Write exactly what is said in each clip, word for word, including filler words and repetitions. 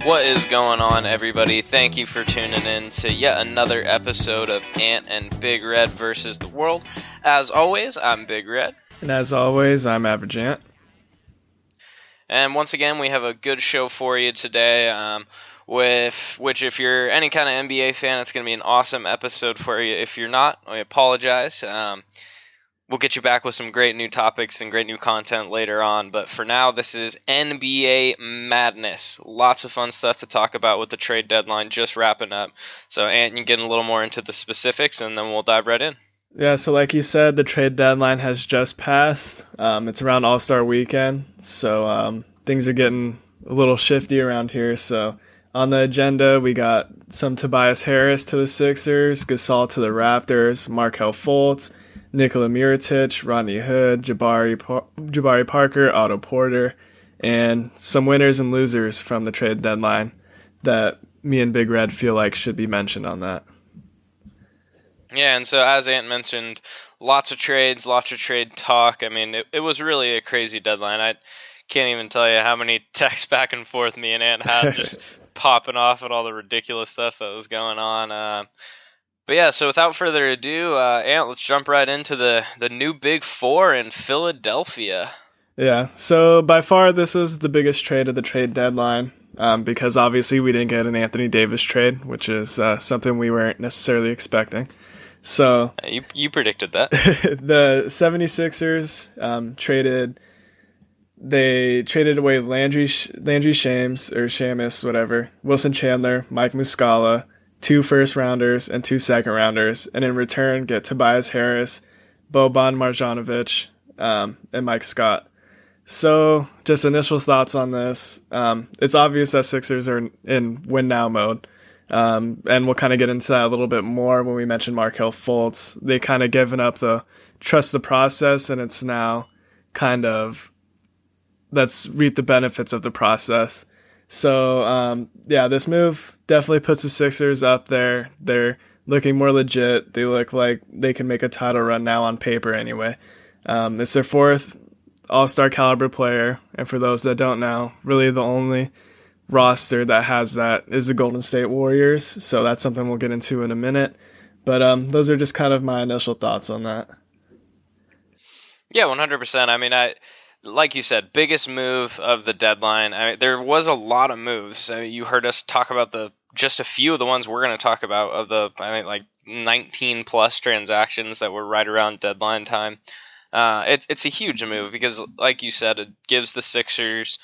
What is going on, everybody? Thank you for tuning in to yet another episode of Ant and Big Red versus the World. As always, I'm Big Red. And as always, I'm Average Ant. And once again, we have a good show for you today, um, with which if you're any kind of N B A fan, it's going to be an awesome episode for you. If you're not, I apologize. Um, we'll get you back with some great new topics and great new content later on. But for now, this is N B A madness. Lots of fun stuff to talk about with the trade deadline just wrapping up. So, Ant, you get a little more into the specifics, and then we'll dive right in. Yeah, so like you said, the trade deadline has just passed. Um, it's around All-Star Weekend, so um, things are getting a little shifty around here. So on the agenda, we got some Tobias Harris to the Sixers, Gasol to the Raptors, Markelle Fultz, Nikola Mirotic, Rodney Hood, Jabari, pa- Jabari Parker, Otto Porter, and some winners and losers from the trade deadline that me and Big Red feel like should be mentioned on that. Yeah, and so as Ant mentioned, lots of trades, lots of trade talk. I mean, it, it was really a crazy deadline. I can't even tell you how many texts back and forth me and Ant had just popping off at all the ridiculous stuff that was going on. Uh, but yeah, so without further ado, uh, Ant, let's jump right into the, the new Big Four in Philadelphia. Yeah, so by far this was the biggest trade of the trade deadline. Um, because obviously we didn't get an Anthony Davis trade, which is uh, something we weren't necessarily expecting. So you you predicted that. The 76ers um, traded they traded away Landry Landry Shames or Shamus, whatever, Wilson Chandler, Mike Muscala, two first rounders and two second rounders, and in return get Tobias Harris, Boban Marjanovic, um, and Mike Scott. So just initial thoughts on this. Um, it's obvious that Sixers are in win now mode. Um, and we'll kind of get into that a little bit more when we mention Markelle Fultz. They kind of given up the trust the process, and it's now kind of let's reap the benefits of the process. So, um, yeah, this move definitely puts the Sixers up there. They're looking more legit. They look like they can make a title run now on paper anyway. Um, it's their fourth all-star caliber player, and for those that don't know, really the only roster that has that is the Golden State Warriors, so that's something we'll get into in a minute. But um, those are just kind of my initial thoughts on that. Yeah, one hundred percent. I mean, I like you said, biggest move of the deadline. I mean, there was a lot of moves. I mean, you heard us talk about the just a few of the ones we're going to talk about of the I think like nineteen plus transactions that were right around deadline time. Uh, it's it's a huge move because, like you said, it gives the Sixers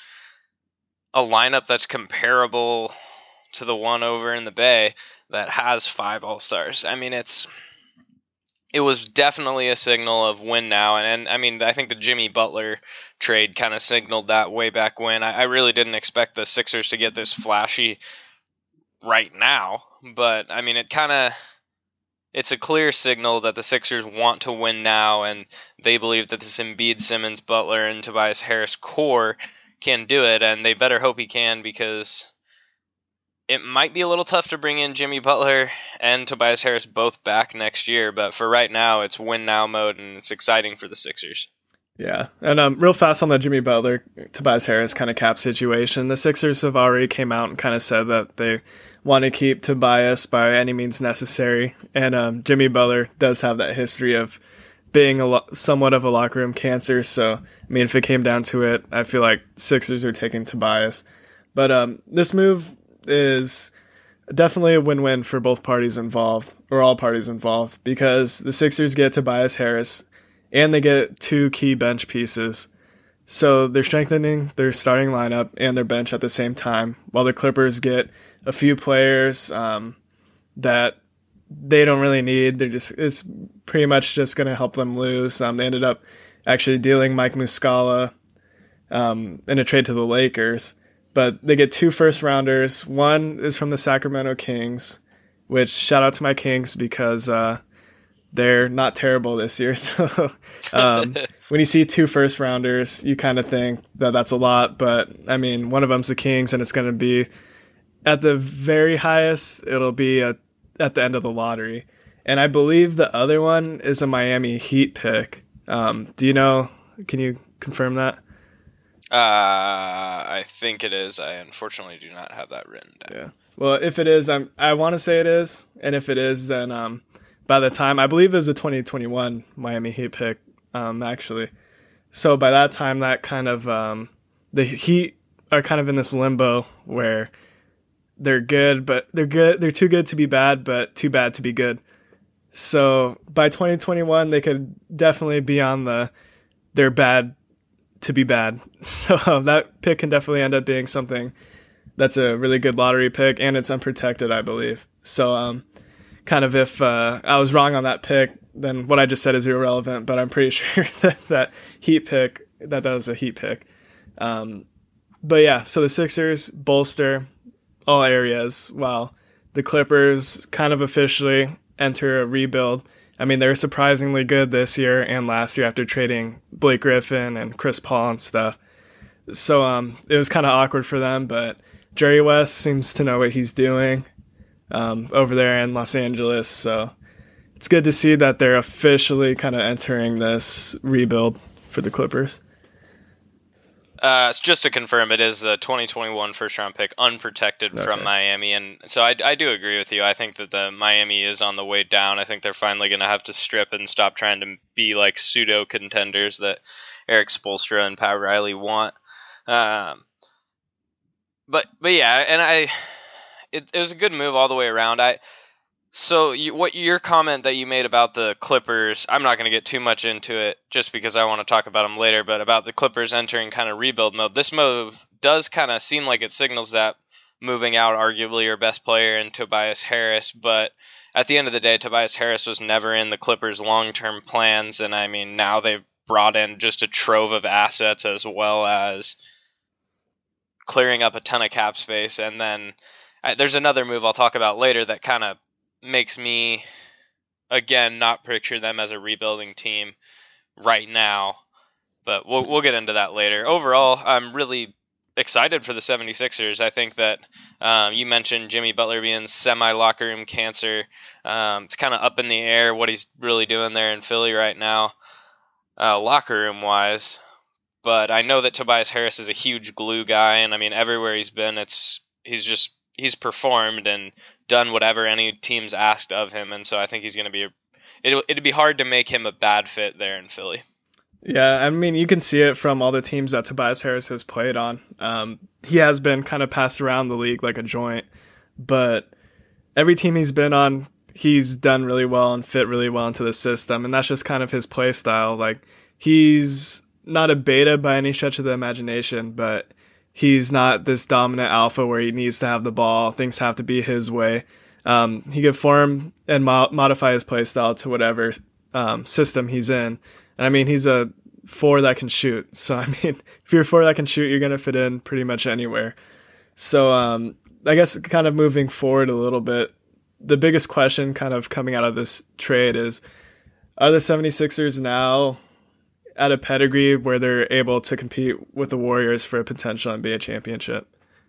a lineup that's comparable to the one over in the Bay that has five All-Stars. I mean, it's it was definitely a signal of win now, and, and I mean, I think the Jimmy Butler trade kind of signaled that way back when. I, I really didn't expect the Sixers to get this flashy right now, but I mean, it kind of it's a clear signal that the Sixers want to win now, and they believe that this Embiid, Simmons, Butler, and Tobias Harris core can do it, and they better hope he can, because it might be a little tough to bring in Jimmy Butler and Tobias Harris both back next year, but for right now, it's win now mode, and it's exciting for the Sixers. Yeah, and um, real fast on the Jimmy Butler, Tobias Harris kind of cap situation, the Sixers have already came out and kind of said that they want to keep Tobias by any means necessary, and um, Jimmy Butler does have that history of being a lo- somewhat of a locker room cancer, so I mean, if it came down to it, I feel like Sixers are taking Tobias. But um, this move is definitely a win-win for both parties involved, or all parties involved, because the Sixers get Tobias Harris, and they get two key bench pieces. So they're strengthening their starting lineup and their bench at the same time, while the Clippers get a few players um, that they don't really need. They're just it's pretty much just going to help them lose. Um, they ended up actually dealing Mike Muscala um, in a trade to the Lakers, but they get two first rounders. One is from the Sacramento Kings, which shout out to my Kings because uh, they're not terrible this year. So um, when you see two first rounders, you kind of think that that's a lot, but I mean, one of them's the Kings, and it's going to be at the very highest, it'll be a at the end of the lottery. And I believe the other one is a Miami Heat pick. Um, do you know, can you confirm that? Uh, I think it is. I unfortunately do not have that written down. Yeah. Well, if it is, I'm, I want to say it is. And if it is, then um, by the time, I believe it was a twenty twenty-one Miami Heat pick, um, actually. So by that time, that kind of, um, the Heat are kind of in this limbo where they're good, but they're good. They're too good to be bad, but too bad to be good. So by twenty twenty-one, they could definitely be on the, they're bad to be bad. So um, that pick can definitely end up being something that's a really good lottery pick, and it's unprotected, I believe. So um, kind of if uh, I was wrong on that pick, then what I just said is irrelevant, but I'm pretty sure that that Heat pick, that that was a Heat pick. Um, but yeah, so the Sixers bolster all areas while the Clippers kind of officially enter a rebuild. I mean, they were surprisingly good this year and last year after trading Blake Griffin and Chris Paul and stuff. So um, it was kind of awkward for them, but Jerry West seems to know what he's doing um, over there in Los Angeles. So it's good to see that they're officially kind of entering this rebuild for the Clippers. Uh, just to confirm, it is the twenty twenty-one first-round pick, unprotected okay. from Miami, and so I, I do agree with you. I think that the Miami is on the way down. I think they're finally going to have to strip and stop trying to be like pseudo contenders that Eric Spoelstra and Pat Riley want. Um, but but yeah, and I it, it was a good move all the way around. I. So you, what your comment that you made about the Clippers, I'm not going to get too much into it just because I want to talk about them later, but about the Clippers entering kind of rebuild mode. This move does kind of seem like it signals that moving out arguably your best player in Tobias Harris, but at the end of the day, Tobias Harris was never in the Clippers' long-term plans, and I mean, now they've brought in just a trove of assets as well as clearing up a ton of cap space, and then uh, there's another move I'll talk about later that kind of makes me, again, not picture them as a rebuilding team right now. But we'll we'll get into that later. Overall, I'm really excited for the seventy-sixers. I think that um, you mentioned Jimmy Butler being semi-locker room cancer. Um, it's kind of up in the air what he's really doing there in Philly right now, uh, locker room-wise. But I know that Tobias Harris is a huge glue guy, and I mean, everywhere he's been, it's he's just he's performed and done whatever any team's asked of him, and so I think he's going to be a, it'll, it'd be hard to make him a bad fit there in Philly. Yeah, I mean, you can see it from all the teams that Tobias Harris has played on. Um, he has been kind of passed around the league like a joint, but every team he's been on, he's done really well and fit really well into the system, and that's just kind of his play style. Like, he's not a beta by any stretch of the imagination, but he's not this dominant alpha where he needs to have the ball. Things have to be his way. Um, he can form and mo- modify his play style to whatever um, system he's in. And I mean, he's a four that can shoot. So, I mean, if you're a four that can shoot, you're going to fit in pretty much anywhere. So, um, I guess kind of moving forward a little bit, the biggest question kind of coming out of this trade is, are the seventy-sixers now at a pedigree where they're able to compete with the Warriors for a potential N B A championship?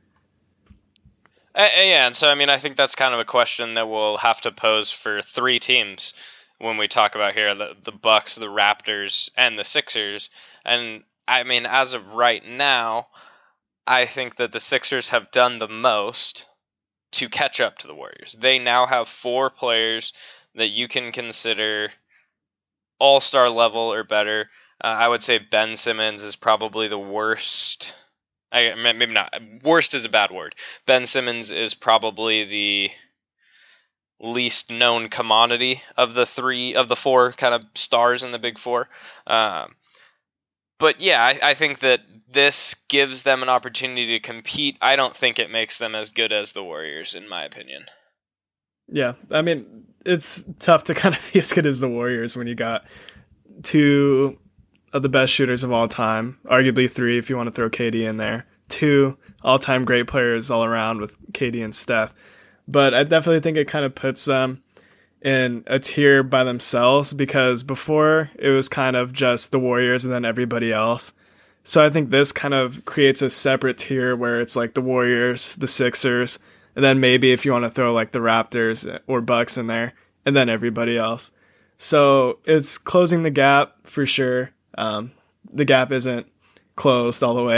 Uh, yeah, and so, I mean, I think that's kind of a question that we'll have to pose for three teams when we talk about here, the, the Bucks, the Raptors, and the Sixers. And, I mean, as of right now, I think that the Sixers have done the most to catch up to the Warriors. They now have four players that you can consider all-star level or better. Uh, I would say Ben Simmons is probably the worst. I, maybe not. Worst is a bad word. Ben Simmons is probably the least known commodity of the three of the four kind of stars in the big four. Um, but yeah, I, I think that this gives them an opportunity to compete. I don't think it makes them as good as the Warriors, in my opinion. Yeah, I mean, it's tough to kind of be as good as the Warriors when you got two of the best shooters of all time, arguably three if you want to throw K D in there, two all-time great players all around with K D and Steph. But I definitely think it kind of puts them in a tier by themselves, because before it was kind of just the Warriors and then everybody else. So I think this kind of creates a separate tier where it's like the Warriors, the Sixers, and then maybe if you want to throw like the Raptors or Bucks in there, and then everybody else. So it's closing the gap for sure. Um, the gap isn't closed all the way,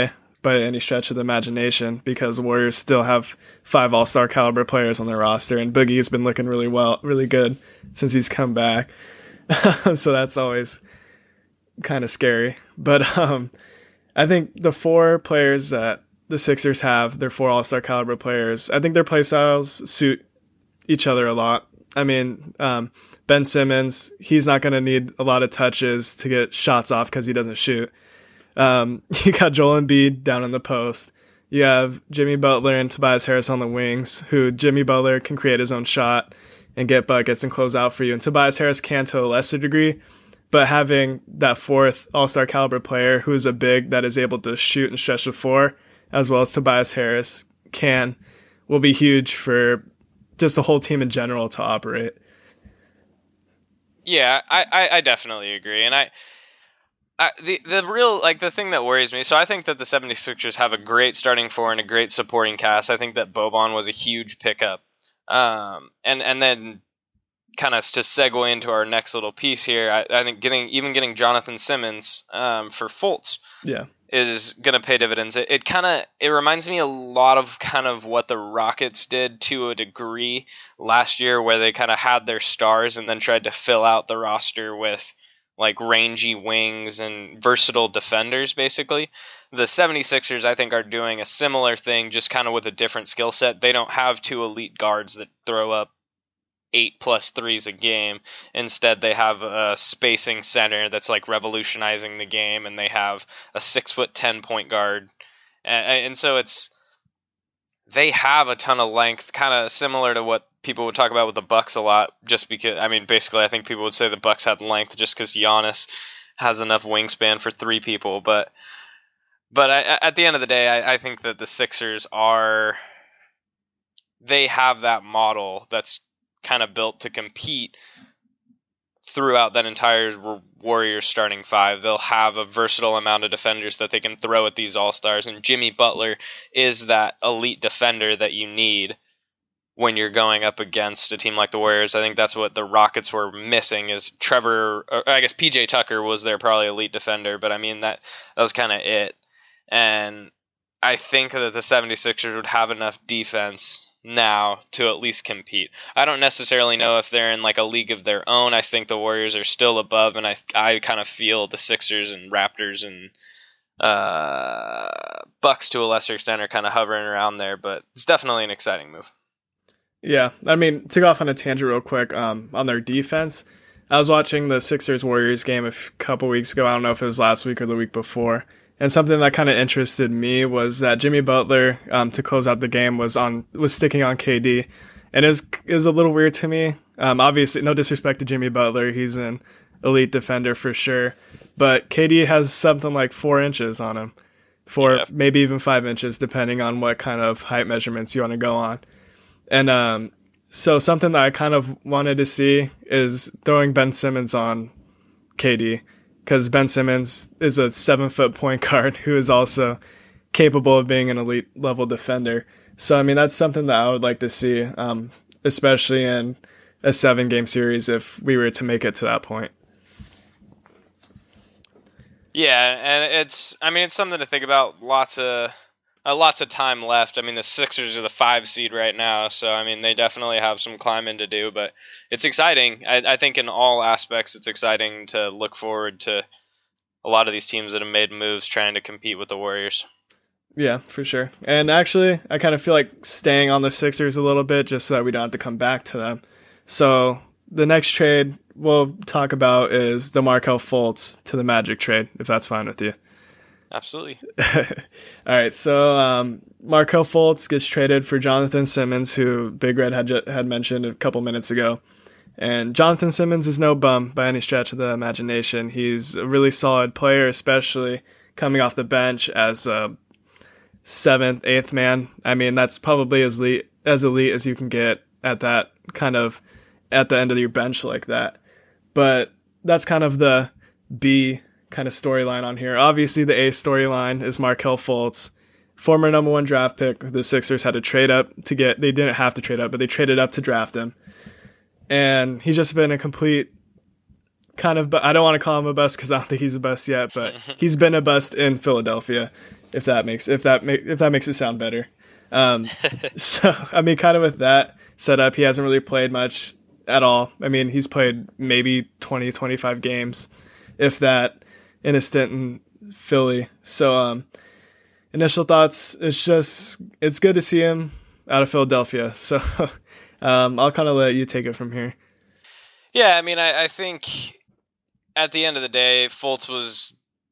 by any stretch of the imagination because the Warriors still have five all-star caliber players on their roster, and Boogie's been looking really well, really good since he's come back. So that's always kind of scary. But um, I think the four players that the Sixers have, they're four all-star caliber players. I think their play styles suit each other a lot. I mean, um, Ben Simmons, he's not going to need a lot of touches to get shots off because he doesn't shoot. Um, you got Joel Embiid down in the post. You have Jimmy Butler and Tobias Harris on the wings, who Jimmy Butler can create his own shot and get buckets and close out for you. And Tobias Harris can to a lesser degree, but having that fourth all-star caliber player who is a big that is able to shoot and stretch the floor, as well as Tobias Harris can, will be huge for just the whole team in general to operate. Yeah, I, I, I definitely agree. And I, I the the real like the thing that worries me, so I think that the 76ers have a great starting four and a great supporting cast. I think that Boban was a huge pickup. Um and, and then kind of to segue into our next little piece here, I, I think getting even getting Jonathan Simmons um for Fultz. Yeah. Is going to pay dividends. It, it kind of it reminds me a lot of kind of what the Rockets did to a degree last year, where they kind of had their stars and then tried to fill out the roster with like rangy wings and versatile defenders, basically. The 76ers, I think, are doing a similar thing, just kind of with a different skill set. They don't have two elite guards that throw up eight plus threes a game. Instead, they have a spacing center that's like revolutionizing the game, and they have a six foot ten point guard, and, and so it's they have a ton of length, kind of similar to what people would talk about with the Bucks a lot. Just because, I mean, basically, I think people would say the Bucks had length just because Giannis has enough wingspan for three people. But but I, at the end of the day, I, I think that the Sixers are they have that model that's kind of built to compete throughout that entire Warriors starting five. They'll have a versatile amount of defenders that they can throw at these all-stars, and Jimmy Butler is that elite defender that you need when you're going up against a team like the Warriors. I think that's what the Rockets were missing, is Trevor, or I guess P J Tucker was their probably elite defender, but I mean that that was kind of it. And I think that the 76ers would have enough defense now to at least compete. I don't necessarily know if they're in like a league of their own. I think the Warriors are still above, and I I kind of feel the Sixers and Raptors and uh, Bucks to a lesser extent are kind of hovering around there, but it's definitely an exciting move. Yeah, I mean, to go off on a tangent real quick, um, on their defense, I was watching the Sixers-Warriors game a f- couple weeks ago. I don't know if it was last week or the week before. And something that kind of interested me was that Jimmy Butler, um, to close out the game, was on was sticking on K D, and it was, it was a little weird to me. Um, obviously, no disrespect to Jimmy Butler, he's an elite defender for sure, but K D has something like four inches on him, four yeah. maybe even five inches, depending on what kind of height measurements you want to go on. And um, so something that I kind of wanted to see is throwing Ben Simmons on K D. Because Ben Simmons is a seven-foot point guard who is also capable of being an elite-level defender. So, I mean, that's something that I would like to see, um, especially in a seven-game series if we were to make it to that point. Yeah, and it's, I mean, it's something to think about. Lots of uh, lots of time left. I mean, the Sixers are the five seed right now, so, I mean, they definitely have some climbing to do, but it's exciting. I, I think in all aspects, it's exciting to look forward to a lot of these teams that have made moves trying to compete with the Warriors. Yeah, for sure. And actually, I kind of feel like staying on the Sixers a little bit just so that we don't have to come back to them. So the next trade we'll talk about is the Markelle Fultz to the Magic trade, if that's fine with you. Absolutely. All right, so um, Markelle Fultz gets traded for Jonathan Simmons, who Big Red had ju- had mentioned a couple minutes ago. And Jonathan Simmons is no bum by any stretch of the imagination. He's a really solid player, especially coming off the bench as a seventh, eighth man. I mean, that's probably as elite, as elite as you can get at that kind of at the end of your bench like that. But that's kind of the B kind of storyline on here. Obviously, the A storyline is Markelle Fultz, former number one draft pick. The Sixers had to trade up to get, they didn't have to trade up, but they traded up to draft him. And he's just been a complete kind of, but I don't want to call him a bust because I don't think he's a bust yet, but he's been a bust in Philadelphia, if that makes if that make, if that makes it sound better. Um, so I mean, kind of with that setup, he hasn't really played much at all. I mean, he's played maybe twenty, twenty-five games, if that, in a stint in Philly. So um, initial thoughts, it's just it's good to see him out of Philadelphia. So um, I'll kind of let you take it from here. Yeah, I mean, I, I think at the end of the day, Fultz was,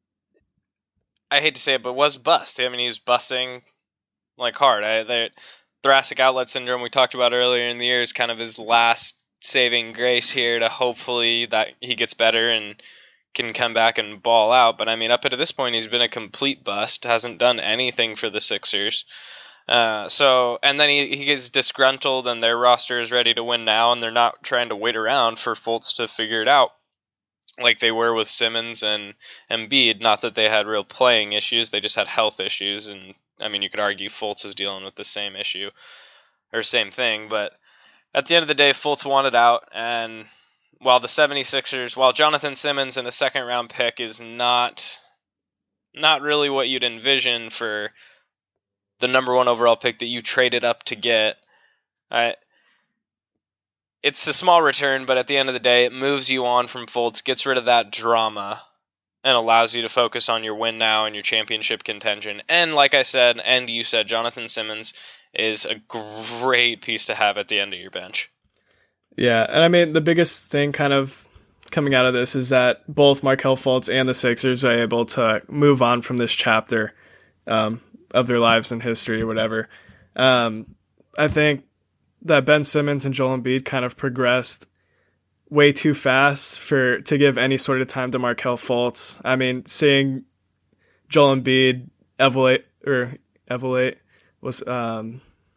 I hate to say it, but was bust. I mean, he was busting like hard. I, the thoracic outlet syndrome we talked about earlier in the year is kind of his last saving grace here to hopefully that he gets better and can come back and ball out. But I mean, up to this point, he's been a complete bust, hasn't done anything for the Sixers. Uh, so, and then he, he gets disgruntled and their roster is ready to win now, and they're not trying to wait around for Fultz to figure it out like they were with Simmons and Embiid. Not that they had real playing issues, they just had health issues. And I mean, you could argue Fultz is dealing with the same issue or same thing, but at the end of the day, Fultz wanted out. And while the 76ers, while Jonathan Simmons in a second round pick is not, not really what you'd envision for the number one overall pick that you traded up to get, I, it's a small return, but at the end of the day, it moves you on from Fultz, gets rid of that drama, and allows you to focus on your win now and your championship contention. And like I said, and you said, Jonathan Simmons is a great piece to have at the end of your bench. Yeah, and I mean, the biggest thing kind of coming out of this is that both Markelle Fultz and the Sixers are able to move on from this chapter um, of their lives and history or whatever. Um, I think that Ben Simmons and Joel Embiid kind of progressed way too fast for to give any sort of time to Markelle Fultz. I mean, seeing Joel Embiid elevate or elevate was um,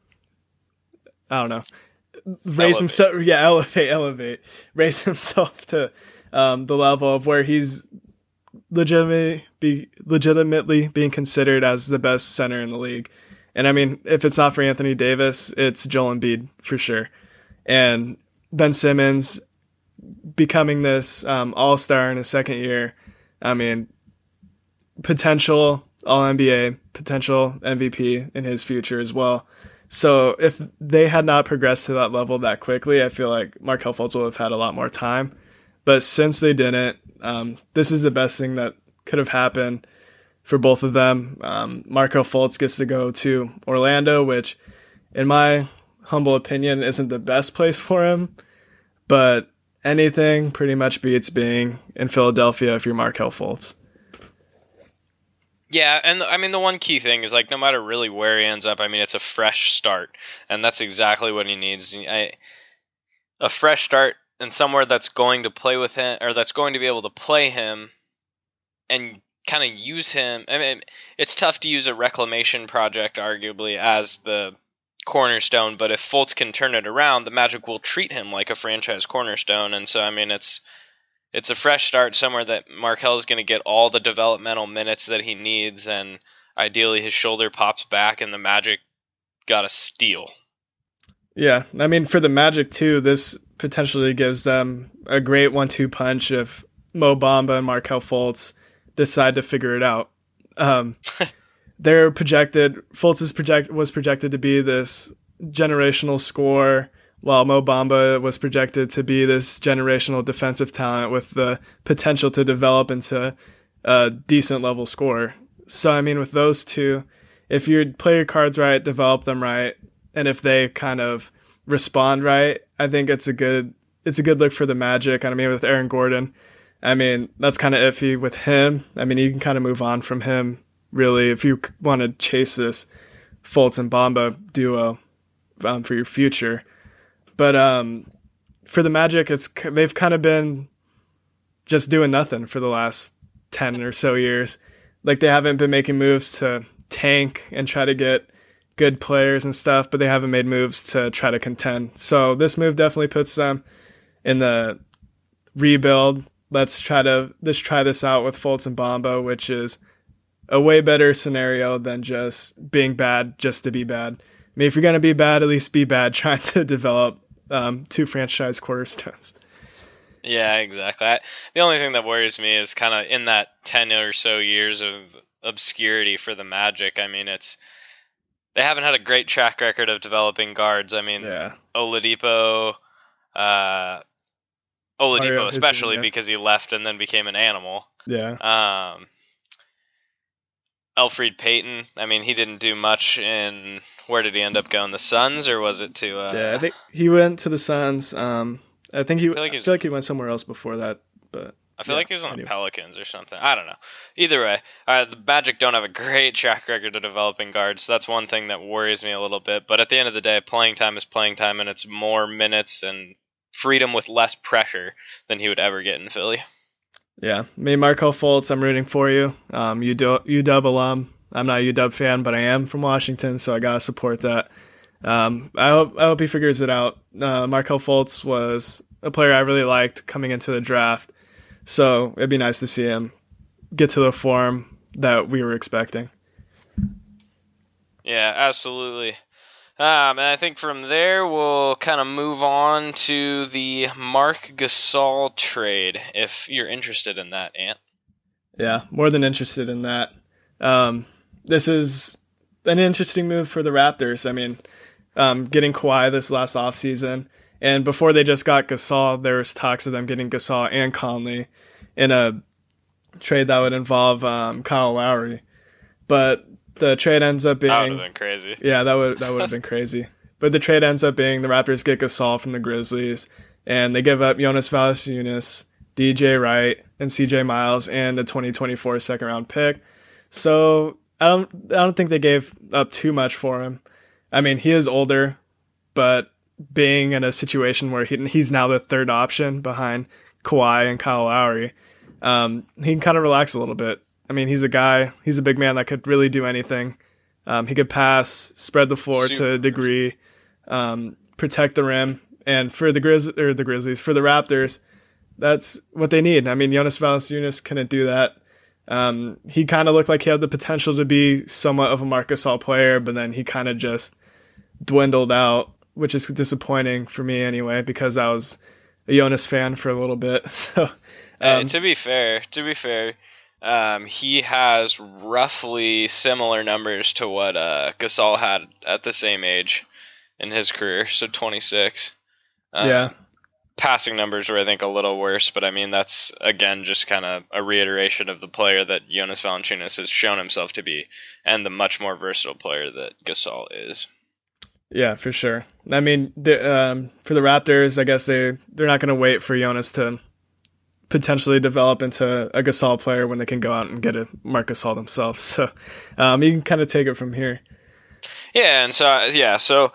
I don't know, raise elevate. himself. Yeah, elevate, elevate, raise himself to um, the level of where he's legitimately be legitimately being considered as the best center in the league. And I mean, if it's not for Anthony Davis, it's Joel Embiid for sure. And Ben Simmons becoming this um, all-star in his second year. I mean, potential All N B A, potential M V P in his future as well. So if they had not progressed to that level that quickly, I feel like Markelle Fultz would have had a lot more time. But since they didn't, um, this is the best thing that could have happened for both of them. Um, Markelle Fultz gets to go to Orlando, which, in my humble opinion, isn't the best place for him. But anything pretty much beats being in Philadelphia if you're Markelle Fultz. Yeah, and I mean, the one key thing is, like, no matter really where he ends up, I mean, it's a fresh start, and that's exactly what he needs. I, a fresh start and somewhere that's going to play with him, or that's going to be able to play him and kind of use him. I mean, it's tough to use a reclamation project, arguably, as the cornerstone, but if Fultz can turn it around, the Magic will treat him like a franchise cornerstone. And so, I mean, it's it's a fresh start somewhere that Markelle is going to get all the developmental minutes that he needs, and ideally his shoulder pops back and the Magic got a steal. Yeah, I mean, for the Magic too, this potentially gives them a great one two punch if Mo Bamba and Markelle Fultz decide to figure it out. Um, they're projected, Fultz is project, was projected to be this generational scorer, while Mo Bamba was projected to be this generational defensive talent with the potential to develop into a decent level scorer. So, I mean, with those two, if you play your cards right, develop them right, and if they kind of respond right, I think it's a good it's a good look for the Magic. And I mean, with Aaron Gordon, I mean, that's kind of iffy with him. I mean, you can kind of move on from him, really, if you want to chase this Fultz and Bamba duo um, for your future. But um, for the Magic, it's they've kind of been just doing nothing for the last ten or so years. Like, they haven't been making moves to tank and try to get good players and stuff, but they haven't made moves to try to contend. So this move definitely puts them in the rebuild. Let's try to let's try this out with Fultz and Bamba, which is a way better scenario than just being bad just to be bad. I mean, if you're going to be bad, at least be bad, trying to develop um, two franchise cornerstones. Yeah, exactly. I, the only thing that worries me is kind of in that ten or so years of obscurity for the Magic. I mean, it's they haven't had a great track record of developing guards. I mean, Yeah. Oladipo, uh, Mario Oladipo especially Hezonja. because he left and then became an animal. Yeah. Um, Elfrid Payton. I mean, he didn't do much in where did he end up going? The Suns, or was it to? Yeah, I Uh, think he went to the Suns. Um, I think he. I feel like I he was feel like he went somewhere else before that, but I feel yeah. like he was on the Anyway. Pelicans or something. I don't know. Either way, uh, the Magic don't have a great track record of developing guards. So that's one thing that worries me a little bit. But at the end of the day, playing time is playing time, and it's more minutes and freedom with less pressure than he would ever get in Philly. Yeah, me, Marco Fultz. I'm rooting for you. Um, U W alum. I'm not a U W fan, but I am from Washington, so I gotta support that. Um, I hope I hope he figures it out. Uh, Marco Fultz was a player I really liked coming into the draft, so it'd be nice to see him get to the form that we were expecting. Yeah, absolutely. Um, and I think from there we'll kind of move on to the Marc Gasol trade, if you're interested in that, Ant. Yeah, more than interested in that. Um, this is an interesting move for the Raptors. I mean, um, getting Kawhi this last offseason, and before they just got Gasol, there was talks of them getting Gasol and Conley in a trade that would involve um, Kyle Lowry. But the trade ends up being That would have been crazy. Yeah, that would that would have been crazy. But the trade ends up being the Raptors get Gasol from the Grizzlies, and they give up Jonas Valanciunas, D J Wright, and C J Miles, and a twenty twenty-four second round pick. So I don't I don't think they gave up too much for him. I mean, he is older, but being in a situation where he, he's now the third option behind Kawhi and Kyle Lowry, um, he can kind of relax a little bit. I mean, he's a guy, he's a big man that could really do anything. Um, he could pass, spread the floor Super. to a degree, um, protect the rim, and for the Grizz or the Grizzlies, for the Raptors, that's what they need. I mean, Jonas Valanciunas couldn't do that. Um, he kind of looked like he had the potential to be somewhat of a Marc Gasol player, but then he kind of just dwindled out, which is disappointing for me anyway, because I was a Jonas fan for a little bit. So, um, and to be fair, to be fair, um, he has roughly similar numbers to what uh, Gasol had at the same age in his career, so twenty-six. Um, yeah. Passing numbers were, I think, a little worse, but I mean, that's, again, just kind of a reiteration of the player that Jonas Valanciunas has shown himself to be, and the much more versatile player that Gasol is. Yeah, for sure. I mean, the, um, for the Raptors, I guess they, they're not going to wait for Jonas to potentially develop into a Gasol player when they can go out and get a Marc Gasol themselves. So um, you can kind of take it from here. Yeah, and so, yeah, so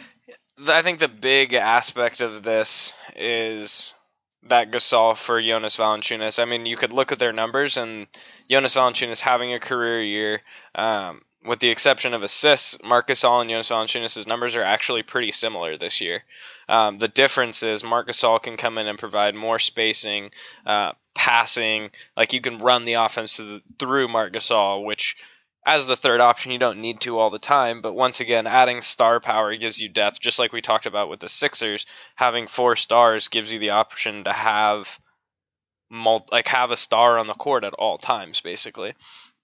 I think the big aspect of this is that Gasol for Jonas Valanciunas. I mean, you could look at their numbers, and Jonas Valanciunas having a career year, um, with the exception of assists, Marc Gasol and Jonas Valanciunas' numbers are actually pretty similar this year. Um, the difference is Marc Gasol can come in and provide more spacing, uh, passing. Like, you can run the offense th- through Marc Gasol, which, as the third option, you don't need to all the time. But once again, adding star power gives you depth. Just like we talked about with the Sixers, having four stars gives you the option to have multi- like have a star on the court at all times, basically.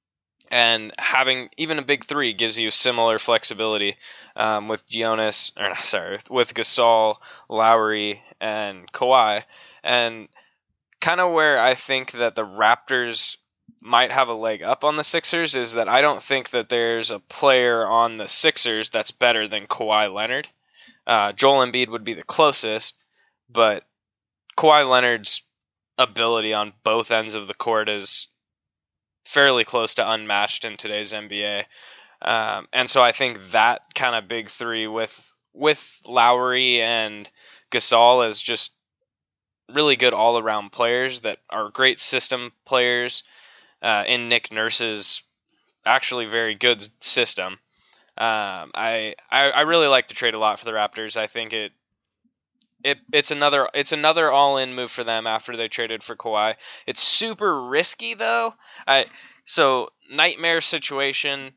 And having even a big three gives you similar flexibility um, with Jonas, or sorry, with Gasol, Lowry, and Kawhi. And kind of where I think that the Raptors might have a leg up on the Sixers is that I don't think that there's a player on the Sixers that's better than Kawhi Leonard. Uh, Joel Embiid would be the closest, but Kawhi Leonard's ability on both ends of the court is fairly close to unmatched in today's N B A. Um, and so I think that kind of big three with with Lowry and Gasol is just really good all-around players that are great system players uh, in Nick Nurse's actually very good system. Um, I, I I really like the trade a lot for the Raptors. I think it It it's another it's another all in move for them after they traded for Kawhi. It's super risky though. I so nightmare situation.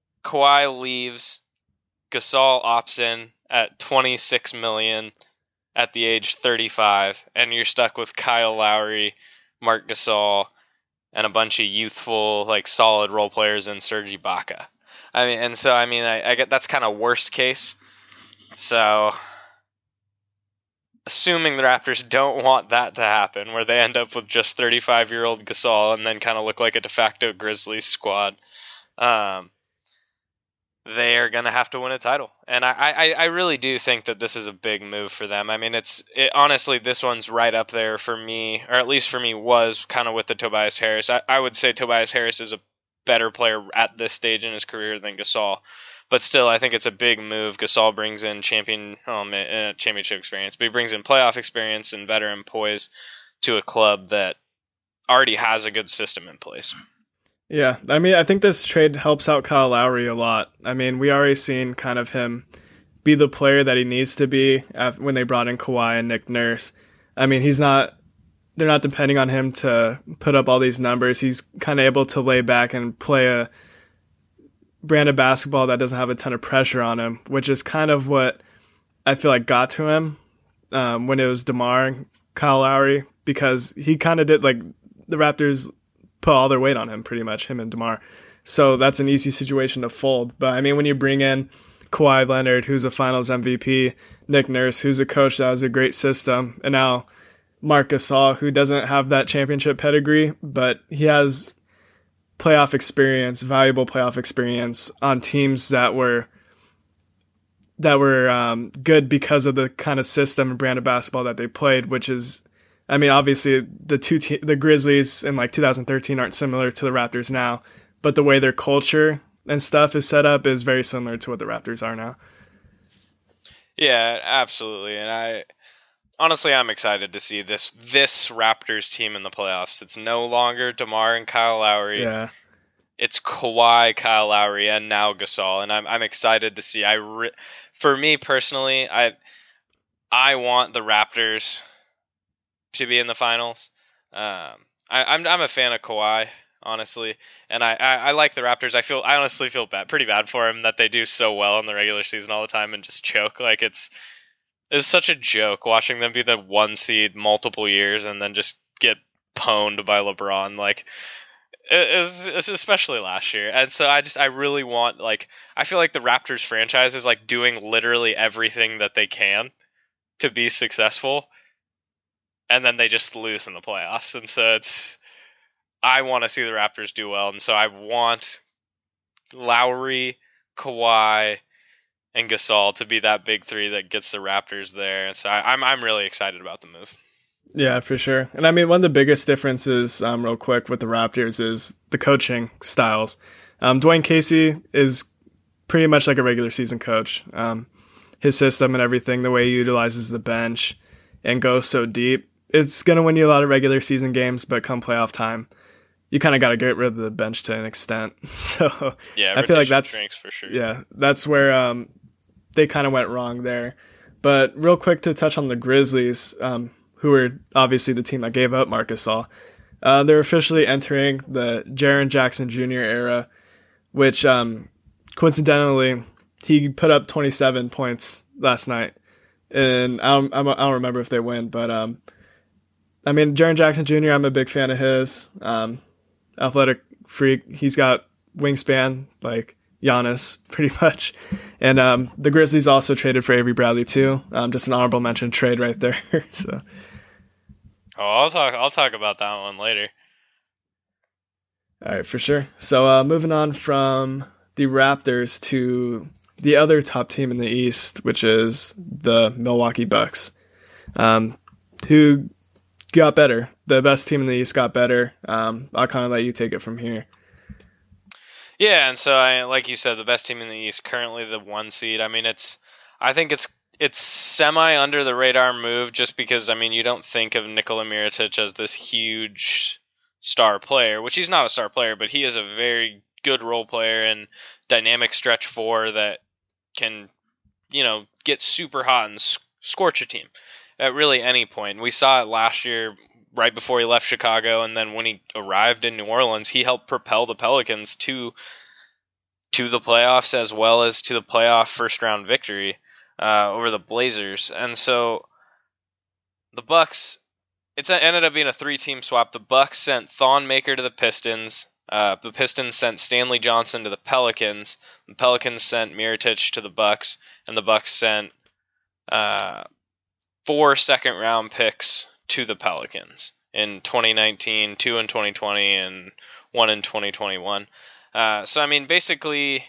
Kawhi leaves. Gasol opts in at twenty-six million at the age thirty-five, and you're stuck with Kyle Lowry, Marc Gasol, and a bunch of youthful, like, solid role players in Serge Ibaka. I mean, and so I mean, I, I get that's kind of worst case. So, assuming the Raptors don't want that to happen, where they end up with just thirty-five-year-old Gasol and then kind of look like a de facto Grizzlies squad, um, they are going to have to win a title. And I, I, I really do think that this is a big move for them. I mean, it's it, honestly, this one's right up there for me, or at least for me was kind of with the Tobias Harris. I, I would say Tobias Harris is a better player at this stage in his career than Gasol. But still, I think it's a big move. Gasol brings in champion um, uh, championship experience, but he brings in playoff experience and veteran poise to a club that already has a good system in place. Yeah, I mean, I think this trade helps out Kyle Lowry a lot. I mean, we already seen kind of him be the player that he needs to be when they brought in Kawhi and Nick Nurse. I mean, he's not, they're not depending on him to put up all these numbers. He's kind of able to lay back and play a brand of basketball that doesn't have a ton of pressure on him, which is kind of what I feel like got to him um, when it was DeMar, Kyle Lowry, because he kind of did, like, the Raptors put all their weight on him, pretty much, him and DeMar. So that's an easy situation to fold. But, I mean, when you bring in Kawhi Leonard, who's a finals M V P, Nick Nurse, who's a coach that has a great system, and now Marc Gasol, who doesn't have that championship pedigree, but he has playoff experience, valuable playoff experience on teams that were that were um, good because of the kind of system and brand of basketball that they played, which is, I mean, obviously the two te- the Grizzlies in like two thousand thirteen aren't similar to the Raptors now, but the way their culture and stuff is set up is very similar to what the Raptors are now. Yeah, absolutely. And I honestly, I'm excited to see this this Raptors team in the playoffs. It's no longer DeMar and Kyle Lowry. Yeah. It's Kawhi, Kyle Lowry, and now Gasol, and I'm I'm excited to see. I re- for me personally, I I want the Raptors to be in the finals. Um, I, I'm I'm a fan of Kawhi, honestly, and I, I, I like the Raptors. I feel I honestly feel bad, pretty bad for him that they do so well in the regular season all the time and just choke. Like it's it's such a joke watching them be the one seed multiple years and then just get pwned by LeBron. Like. It was, especially last year, and so I just I really want, like, I feel like the Raptors franchise is like doing literally everything that they can to be successful, and then they just lose in the playoffs. And so it's I want to see the Raptors do well, and so I want Lowry, Kawhi, and Gasol to be that big three that gets the Raptors there. And so I, I'm I'm really excited about the move. Yeah, for sure. And I mean, one of the biggest differences, um, real quick, with the Raptors is the coaching styles. Um, Dwayne Casey is pretty much like a regular season coach. Um, his system and everything, the way he utilizes the bench and goes so deep, it's going to win you a lot of regular season games, but come playoff time, you kind of got to get rid of the bench to an extent. So yeah, I feel like that's for sure. Yeah, that's where um, they kind of went wrong there. But real quick to touch on the Grizzlies, um, who are obviously the team that gave up Marc Gasol. Uh, they're officially entering the Jaren Jackson Junior era, which um, coincidentally, he put up twenty-seven points last night. And I don't, I don't remember if they win, but um, I mean, Jaren Jackson Junior, I'm a big fan of his. Um, athletic freak. He's got wingspan like Giannis, pretty much. And um, the Grizzlies also traded for Avery Bradley too. Um, just an honorable mention trade right there. So. Oh, I'll talk. I'll talk about that one later. All right, for sure. So uh, moving on from the Raptors to the other top team in the East, which is the Milwaukee Bucks, um, who got better. The best team in the East got better. Um, I'll kind of let you take it from here. Yeah, and so I, like you said, the best team in the East, currently the one seed. I mean, it's. I think it's. It's semi under the radar move just because, I mean, you don't think of Nikola Mirotic as this huge star player, which he's not a star player, but he is a very good role player and dynamic stretch four that can, you know, get super hot and scorch a team at really any point. We saw it last year right before he left Chicago, and then when he arrived in New Orleans, he helped propel the Pelicans to to the playoffs as well as to the playoff first round victory. Uh, over the Blazers. And so the Bucks. It ended up being a three-team swap. The Bucks sent Thon Maker to the Pistons. Uh, the Pistons sent Stanley Johnson to the Pelicans. The Pelicans sent Mirotic to the Bucks, and the Bucks sent uh, four second-round picks to the Pelicans in twenty nineteen, two in twenty twenty, and one in twenty twenty-one. Uh, so I mean, basically,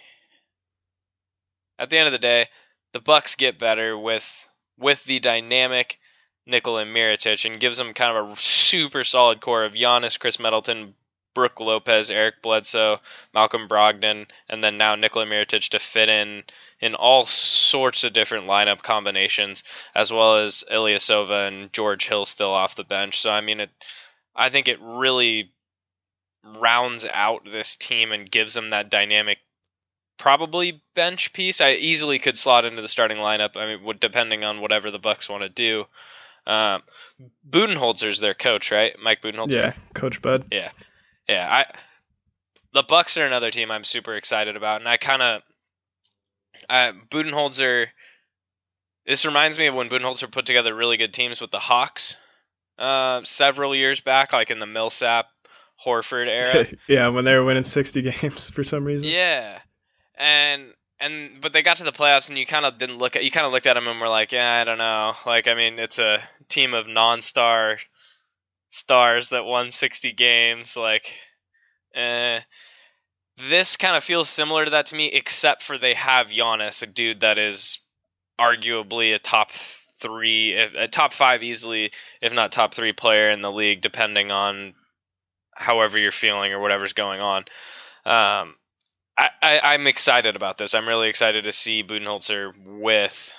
at the end of the day, the Bucks get better with with the dynamic Nikola Mirotic and gives them kind of a super solid core of Giannis, Chris Middleton, Brook Lopez, Eric Bledsoe, Malcolm Brogdon, and then now Nikola Mirotic to fit in in all sorts of different lineup combinations, as well as Ilyasova and George Hill still off the bench. So I mean, it, I think it really rounds out this team and gives them that dynamic, probably bench piece. I easily could slot into the starting lineup. I mean, depending on whatever the Bucks want to do. Um, Budenholzer's their coach, right? Mike Budenholzer. Yeah, Coach Bud. Yeah, yeah. I the Bucks are another team I'm super excited about, and I kind of uh, Budenholzer. This reminds me of when Budenholzer put together really good teams with the Hawks uh, several years back, like in the Millsap, Horford era. Yeah, when they were winning sixty games for some reason. Yeah, and. And but they got to the playoffs, and you kind of didn't look at you kind of looked at them and were like, yeah, I don't know. Like, I mean, it's a team of non-star stars that won sixty games. Like, eh. This kind of feels similar to that to me, except for they have Giannis, a dude that is arguably a top three, a top five easily, if not top three player in the league, depending on however you're feeling or whatever's going on. Um, I, I, I'm excited about this. I'm really excited to see Budenholzer with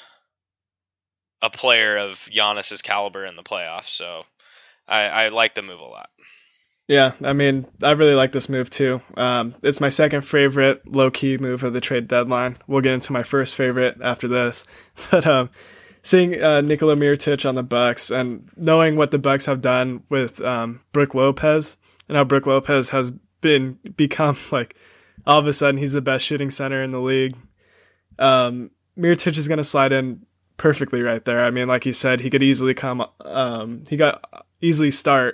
a player of Giannis's caliber in the playoffs. So I, I like the move a lot. Yeah, I mean, I really like this move too. Um, it's my second favorite low-key move of the trade deadline. We'll get into my first favorite after this. But um, seeing uh, Nikola Mirotic on the Bucks and knowing what the Bucks have done with um, Brook Lopez and how Brook Lopez has been become like all of a sudden he's the best shooting center in the league. Um, Mirotic is going to slide in perfectly right there. I mean, like you said, he could easily come. Um, he got easily start.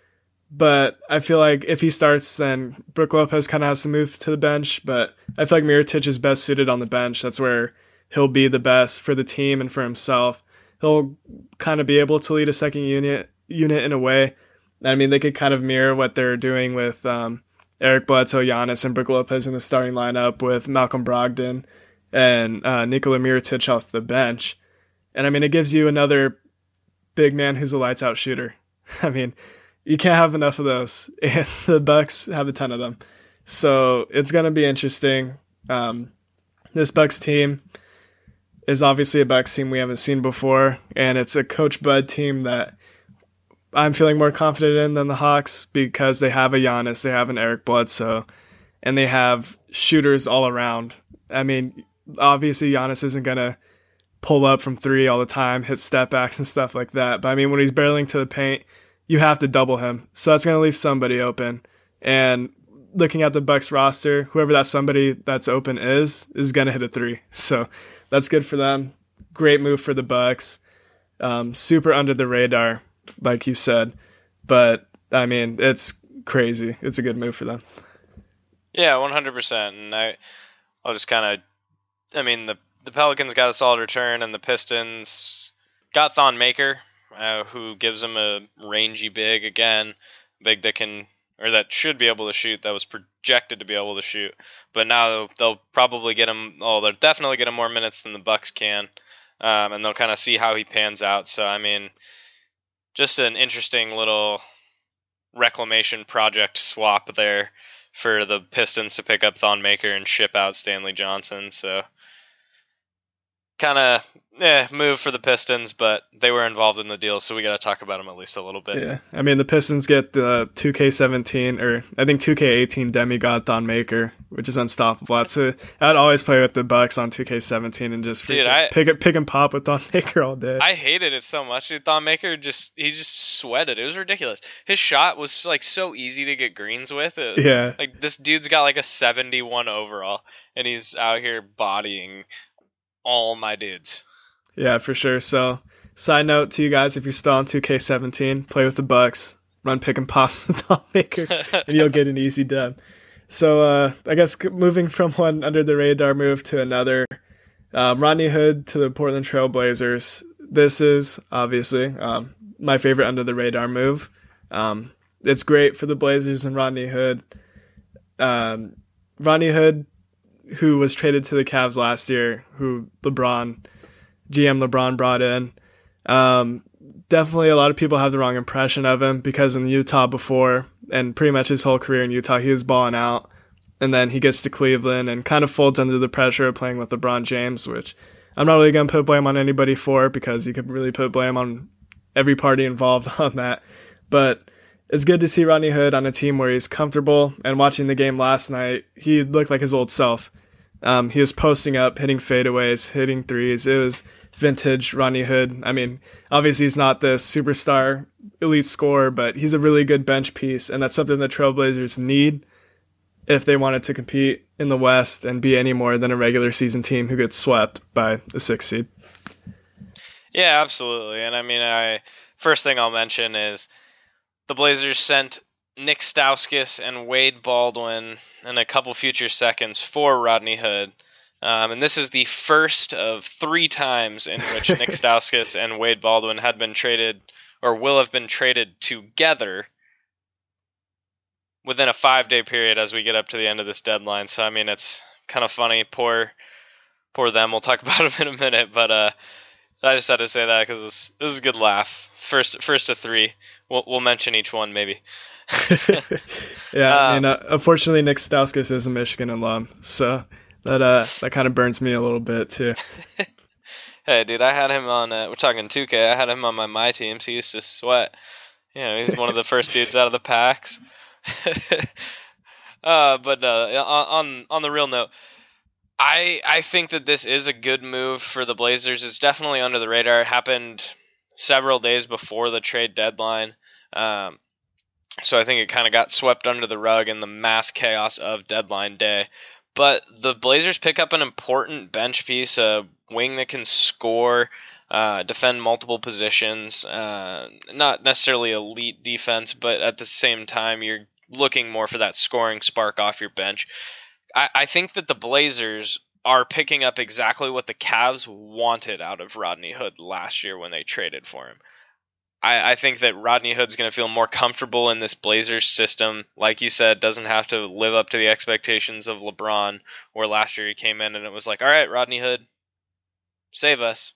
But I feel like if he starts, then Brook Lopez kind of has to move to the bench. But I feel like Mirotic is best suited on the bench. That's where he'll be the best for the team and for himself. He'll kind of be able to lead a second unit unit in a way. I mean, they could kind of mirror what they're doing with um, Eric Bledsoe, Giannis, and Brook Lopez in the starting lineup with Malcolm Brogdon and uh, Nikola Mirotic off the bench. And I mean, it gives you another big man who's a lights-out shooter. I mean, you can't have enough of those, and the Bucks have a ton of them. So it's going to be interesting. Um, this Bucks team is obviously a Bucks team we haven't seen before, and it's a Coach Bud team that I'm feeling more confident in than the Hawks because they have a Giannis, they have an Eric Bledsoe, and they have shooters all around. I mean, obviously Giannis isn't going to pull up from three all the time, hit step backs and stuff like that. But I mean, when he's barreling to the paint, you have to double him. So that's going to leave somebody open. And looking at the Bucks roster, whoever that somebody that's open is, is going to hit a three. So that's good for them. Great move for the Bucks. Um, super under the radar, like you said. But, I mean, it's crazy. It's a good move for them. Yeah, one hundred percent. And I, I'll just kind of, I mean, the, the Pelicans got a solid return, and the Pistons got Thon Maker, Uh, who gives them a rangy big again, big that can or that should be able to shoot. That was projected to be able to shoot, but now they'll, they'll probably get him. Oh, they'll definitely get him more minutes than the Bucks can, um, and they'll kind of see how he pans out. So I mean, just an interesting little reclamation project swap there for the Pistons to pick up Thon Maker and ship out Stanley Johnson. So kind of eh, move for the Pistons, but they were involved in the deal, so we got to talk about them at least a little bit. Yeah, I mean, the Pistons get the two K seventeen, or I think two K eighteen demigod Thon Maker, which is unstoppable. So I'd always play with the Bucks on two K seventeen and just Dude, I, pick it, pick and pop with Thon Maker all day. I hated it so much. Dude, Thon Maker just he just sweated. It was ridiculous. His shot was like so easy to get greens with. It, yeah, like this dude's got like a seventy-one overall, and he's out here bodying all my dudes. Yeah, for sure. So Side note to you guys, if you're still on two K seventeen, play with the Bucks, run pick and pop the Thon Maker, and you'll get an easy dub. So uh, I guess moving from one under the radar move to another, um, Rodney Hood to the Portland Trail Blazers. This is obviously um, my favorite under the radar move. Um, it's great for the Blazers and Rodney Hood. Um, Rodney Hood, who was traded to the Cavs last year, who LeBron, G M LeBron brought in. Um, definitely a lot of people have the wrong impression of him because in Utah before, and pretty much his whole career in Utah, he was balling out. And then he gets to Cleveland and kind of folds under the pressure of playing with LeBron James, which I'm not really going to put blame on anybody for because you could really put blame on every party involved on that. But it's good to see Rodney Hood on a team where he's comfortable. And watching the game last night, he looked like his old self. Um, he was posting up, hitting fadeaways, hitting threes. It was vintage Rodney Hood. I mean, obviously he's not the superstar elite scorer, but he's a really good bench piece, and that's something the Trailblazers need if they wanted to compete in the West and be any more than a regular season team who gets swept by the sixth seed. Yeah, absolutely. And I mean, I first thing I'll mention is the Blazers sent Nick Stauskas and Wade Baldwin and a couple future seconds for Rodney Hood. Um, and this is the first of three times in which Nick Stauskas and Wade Baldwin had been traded or will have been traded together within a five-day period as we get up to the end of this deadline. So, I mean, it's kind of funny. Poor poor them. We'll talk about them in a minute. But uh, I just had to say that because this, this is a good laugh. First first of three. We'll, we'll mention each one maybe. yeah, um, I mean, uh, unfortunately, Nick Stauskas is a Michigan alum. So that uh, that kind of burns me a little bit, too. Hey, dude, I had him on, uh, we're talking two K, I had him on my my teams. He used to sweat. You know, he's one of the first dudes out of the packs. uh, but uh, on on the real note, I I think that this is a good move for the Blazers. It's definitely under the radar. It happened several days before the trade deadline. Um, so I think it kind of got swept under the rug in the mass chaos of deadline day. But the Blazers pick up an important bench piece, a wing that can score, uh, defend multiple positions, uh, not necessarily elite defense, but at the same time, you're looking more for that scoring spark off your bench. I, I think that the Blazers are picking up exactly what the Cavs wanted out of Rodney Hood last year when they traded for him. I, I think that Rodney Hood's going to feel more comfortable in this Blazers system. Like you said, doesn't have to live up to the expectations of LeBron, where last year he came in and it was like, all right, Rodney Hood, save us.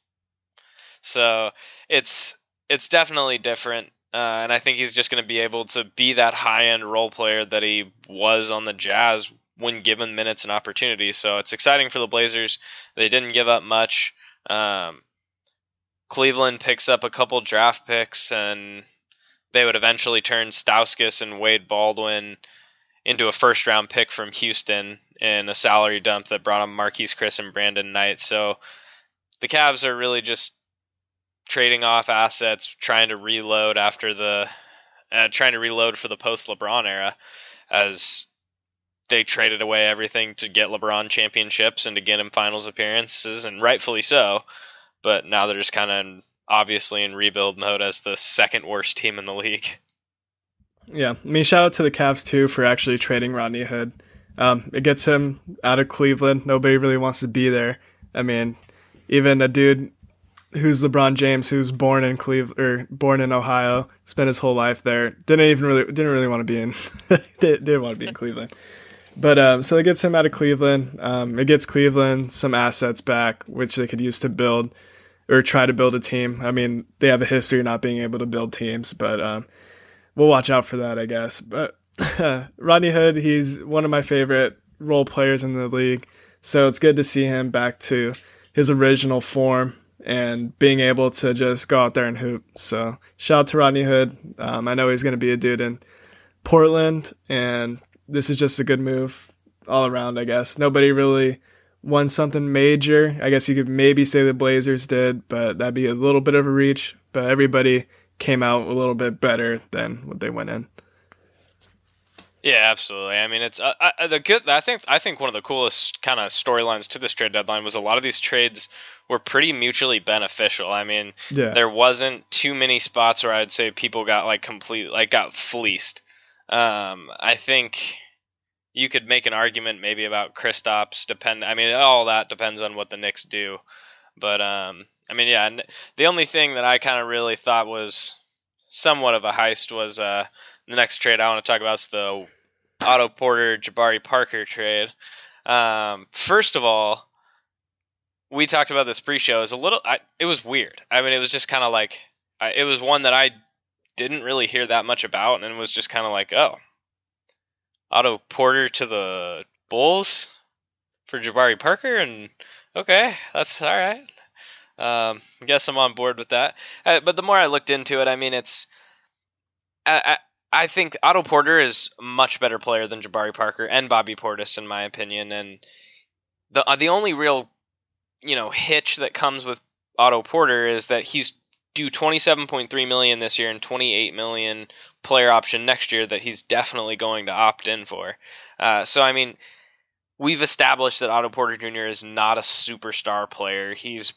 So it's it's definitely different, uh, and I think he's just going to be able to be that high-end role player that he was on the Jazz when given minutes and opportunities. So it's exciting for the Blazers. They didn't give up much. Um, Cleveland picks up a couple draft picks, and they would eventually turn Stauskas and Wade Baldwin into a first-round pick from Houston in a salary dump that brought them Marquise Chris and Brandon Knight. So the Cavs are really just trading off assets, trying to reload after the uh, trying to reload for the post-LeBron era, as they traded away everything to get LeBron championships and to get him finals appearances, and rightfully so. But now they're just kind of obviously in rebuild mode as the second worst team in the league. Yeah, I mean, shout out to the Cavs, too, for actually trading Rodney Hood. Um, it gets him out of Cleveland. Nobody really wants to be there. I mean, even a dude who's LeBron James, who's born in Cleveland or born in Ohio, spent his whole life there, didn't even really didn't really want to be in didn't, didn't want to be in Cleveland. But um, so it gets him out of Cleveland. Um, it gets Cleveland some assets back, which they could use to build or try to build a team. I mean, they have a history of not being able to build teams, but um, we'll watch out for that, I guess. But Rodney Hood, he's one of my favorite role players in the league, so it's good to see him back to his original form and being able to just go out there and hoop. So shout out to Rodney Hood. Um, I know he's going to be a dude in Portland, and this is just a good move all around, I guess. Nobody really won something major. I guess you could maybe say the Blazers did, but that'd be a little bit of a reach. But everybody came out a little bit better than what they went in. Yeah, absolutely. I mean, it's uh, I, the good. I think I think one of the coolest kind of storylines to this trade deadline was a lot of these trades were pretty mutually beneficial. I mean, Yeah. there wasn't too many spots where I'd say people got like complete like got fleeced. Um, I think you could make an argument maybe about Kristaps. Depend. I mean, all that depends on what the Knicks do. But um, I mean, yeah. The only thing that I kind of really thought was somewhat of a heist was uh the next trade I want to talk about is the Otto Porter Jabari Parker trade. Um, first of all, we talked about this pre-show. It was a little. I, it was weird. I mean, it was just kind of like I, it was one that I didn't really hear that much about, and it was just kind of like, oh, Otto Porter to the Bulls for Jabari Parker, and okay, that's all right. Um, I guess I'm on board with that. Uh, but the more I looked into it, I mean, it's I, I I think Otto Porter is a much better player than Jabari Parker and Bobby Portis, in my opinion. And the uh, the only real, you know, hitch that comes with Otto Porter is that he's due twenty-seven point three million dollars this year and twenty-eight million dollars player option next year that he's definitely going to opt in for. Uh, so I mean, we've established that Otto Porter Junior is not a superstar player. He's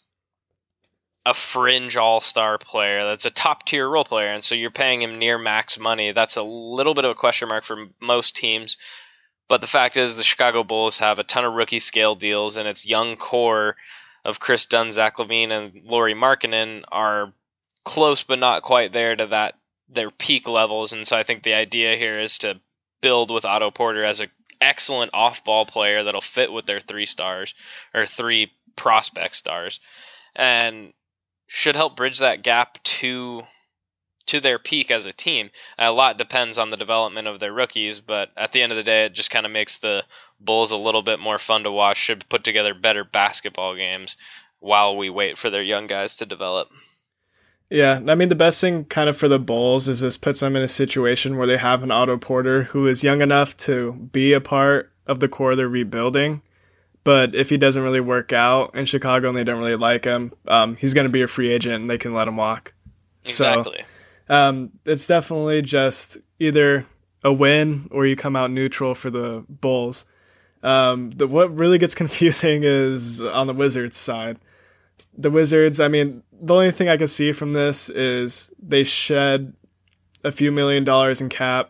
a fringe all-star player that's a top-tier role player, and so you're paying him near max money. That's a little bit of a question mark for most teams, but the fact is the Chicago Bulls have a ton of rookie scale deals, and its young core of Chris Dunn, Zach LaVine, and Lauri Markkanen are close but not quite there to that their peak levels, and so I think the idea here is to build with Otto Porter as an excellent off-ball player that'll fit with their three stars, or three prospect stars, and should help bridge that gap to to their peak as a team. A lot depends on the development of their rookies, but at the end of the day, it just kind of makes the Bulls a little bit more fun to watch, should put together better basketball games while we wait for their young guys to develop. Yeah, I mean, the best thing kind of for the Bulls is this puts them in a situation where they have an Otto Porter who is young enough to be a part of the core they're rebuilding. But if he doesn't really work out in Chicago and they don't really like him, um, he's going to be a free agent and they can let him walk. Exactly. So um, it's definitely just either a win or you come out neutral for the Bulls. Um, the, what really gets confusing is on the Wizards side. The Wizards, I mean, the only thing I can see from this is they shed a few million dollars in cap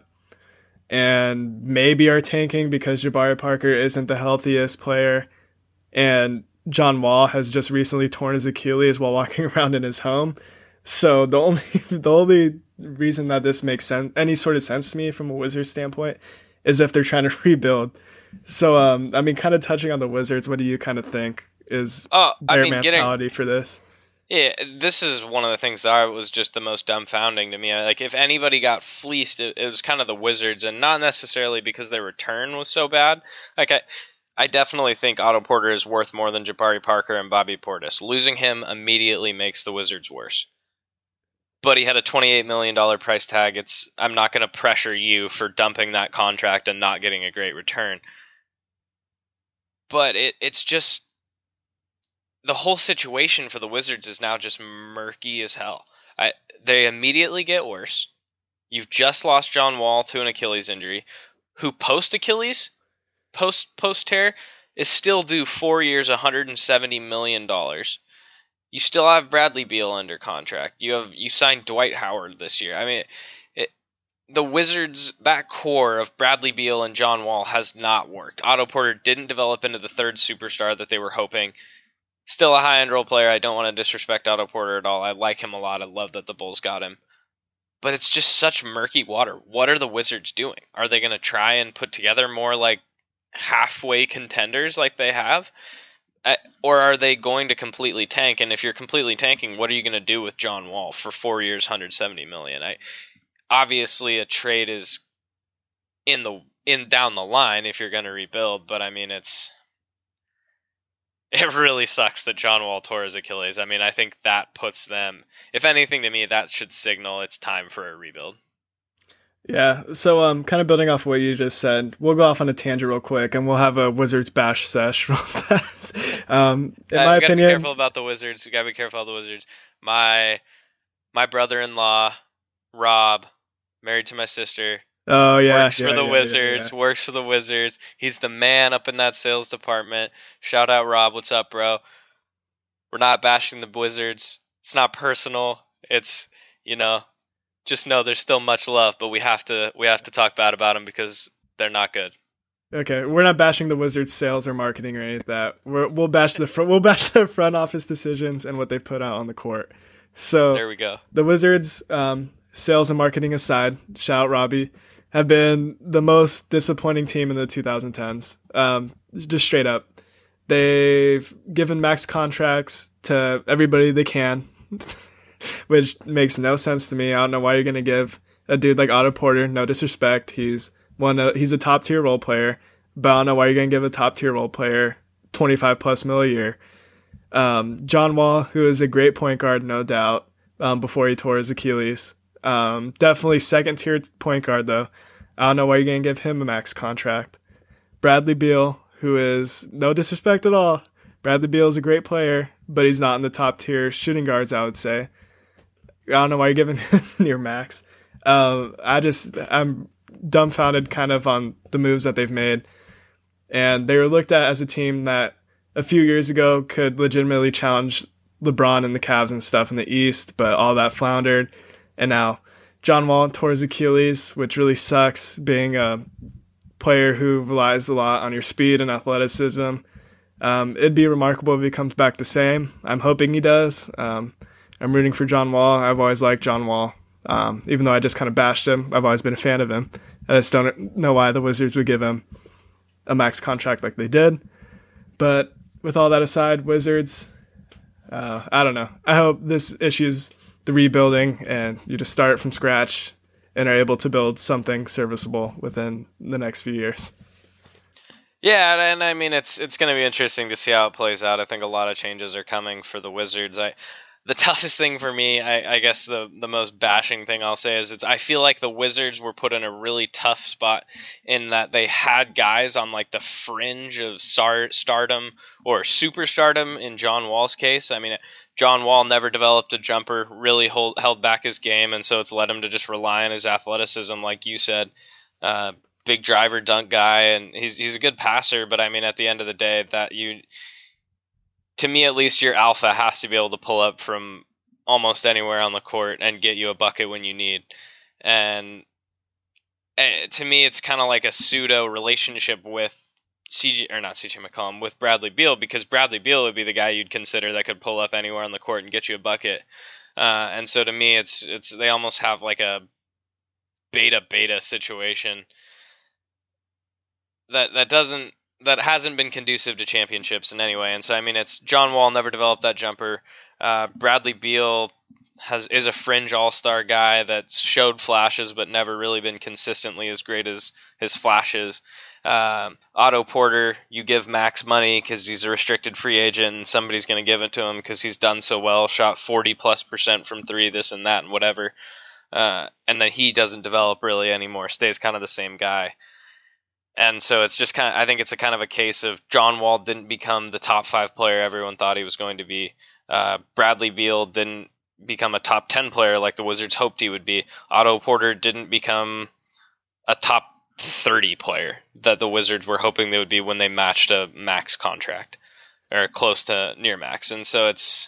and maybe are tanking because Jabari Parker isn't the healthiest player, and John Wall has just recently torn his Achilles while walking around in his home. So the only the only reason that this makes sense, any sort of sense to me from a Wizards standpoint, is if they're trying to rebuild. So um, I mean, kind of touching on the Wizards, what do you kind of think is oh, I their mean, mentality getting, for this? Yeah, this is one of the things that was just the most dumbfounding to me. Like, if anybody got fleeced, it, it was kind of the Wizards, and not necessarily because their return was so bad. Like, I, I definitely think Otto Porter is worth more than Jabari Parker and Bobby Portis. Losing him immediately makes the Wizards worse. But he had a twenty-eight million dollars price tag. It's I'm not going to pressure you for dumping that contract and not getting a great return. But it it's just... the whole situation for the Wizards is now just murky as hell. I, they immediately get worse. You've just lost John Wall to an Achilles injury, who post Achilles, post post tear, is still due four years, one hundred seventy million dollars. You still have Bradley Beal under contract. You have you signed Dwight Howard this year. I mean, it, the Wizards, that core of Bradley Beal and John Wall has not worked. Otto Porter didn't develop into the third superstar that they were hoping. Still a high-end role player. I don't want to disrespect Otto Porter at all. I like him a lot. I love that the Bulls got him. But it's just such murky water. What are the Wizards doing? Are they going to try and put together more like halfway contenders like they have? Uh, or are they going to completely tank? And if you're completely tanking, what are you going to do with John Wall for four years, one hundred seventy million dollars? I obviously a trade is in the in down the line if you're going to rebuild, but I mean it's It really sucks that John Wall tore his Achilles. I mean, I think that puts them, if anything to me, that should signal it's time for a rebuild. Yeah, so um, kind of building off what you just said, we'll go off on a tangent real quick, and we'll have a Wizards bash sesh real fast. Um, in uh, my we gotta opinion, be careful about the Wizards. We gotta be careful about the Wizards. My my brother-in-law, Rob, married to my sister, Oh yeah, Works yeah, for the yeah, yeah, Wizards. Works for the Wizards. He's the man up in that sales department. Shout out Rob. What's up, bro? We're not bashing the Wizards. It's not personal. It's, you know, just know there's still much love, but we have to we have to talk bad about them because they're not good. yeah. Okay, we're not bashing the Wizards' sales or marketing or any of that. We're, we'll bash the front. We'll bash the front office decisions and what they put out on the court. So There we go. the Wizards, um, sales and marketing aside, shout out Robbie, have been the most disappointing team in the twenty tens. Um, just straight up. They've given max contracts to everybody they can, which makes no sense to me. I don't know why you're going to give a dude like Otto Porter, no disrespect, he's one of, he's a top tier role player, but I don't know why you're going to give a top tier role player twenty-five plus mil a year. Um, John Wall, who is a great point guard, no doubt, um, before he tore his Achilles. Um, definitely second tier point guard, though. I don't know why you're going to give him a max contract. Bradley Beal, who is no disrespect at all. Bradley Beal is a great player, but he's not in the top tier shooting guards, I would say. I don't know why you're giving him near max. Um, I just, I'm dumbfounded kind of on the moves that they've made. And they were looked at as a team that a few years ago could legitimately challenge LeBron and the Cavs and stuff in the East, but all that floundered. And now John Wall tore his Achilles, which really sucks, being a player who relies a lot on your speed and athleticism. Um, it'd be remarkable if he comes back the same. I'm hoping he does. Um, I'm rooting for John Wall. I've always liked John Wall. Um, even though I just kind of bashed him, I've always been a fan of him. I just don't know why the Wizards would give him a max contract like they did. But with all that aside, Wizards, uh, I don't know. I hope this issues the rebuilding and you just start from scratch and are able to build something serviceable within the next few years. Yeah, and I mean it's it's going to be interesting to see how it plays out. I think a lot of changes are coming for the Wizards. I the toughest thing for me, I, I guess the the most bashing thing I'll say is it's I feel like the Wizards were put in a really tough spot in that they had guys on like the fringe of star, stardom or superstardom in John Wall's case. I mean, John Wall never developed a jumper, really hold, held back his game, and so it's led him to just rely on his athleticism, like you said. Uh, big driver dunk guy, and he's he's a good passer, but I mean, at the end of the day, that you... to me, at least, your alpha has to be able to pull up from almost anywhere on the court and get you a bucket when you need. And uh, to me, it's kind of like a pseudo relationship with C J, or not C J McCollum, with Bradley Beal, because Bradley Beal would be the guy you'd consider that could pull up anywhere on the court and get you a bucket. Uh, and so to me, it's it's they almost have like a beta beta situation that that doesn't. that hasn't been conducive to championships in any way. And so, I mean, it's John Wall never developed that jumper. Uh, Bradley Beal has is a fringe all-star guy that showed flashes but never really been consistently as great as his flashes. Um, Otto Porter, you give max money because he's a restricted free agent and somebody's going to give it to him because he's done so well, shot forty plus percent from three, this and that and whatever. Uh, and then he doesn't develop really anymore, stays kind of the same guy. And so it's just kind of, I think it's a kind of a case of John Wall didn't become the top five player everyone thought he was going to be. Uh, Bradley Beal didn't become a top ten player like the Wizards hoped he would be. Otto Porter didn't become a top thirty player that the Wizards were hoping they would be when they matched a max contract or close to near max. And so it's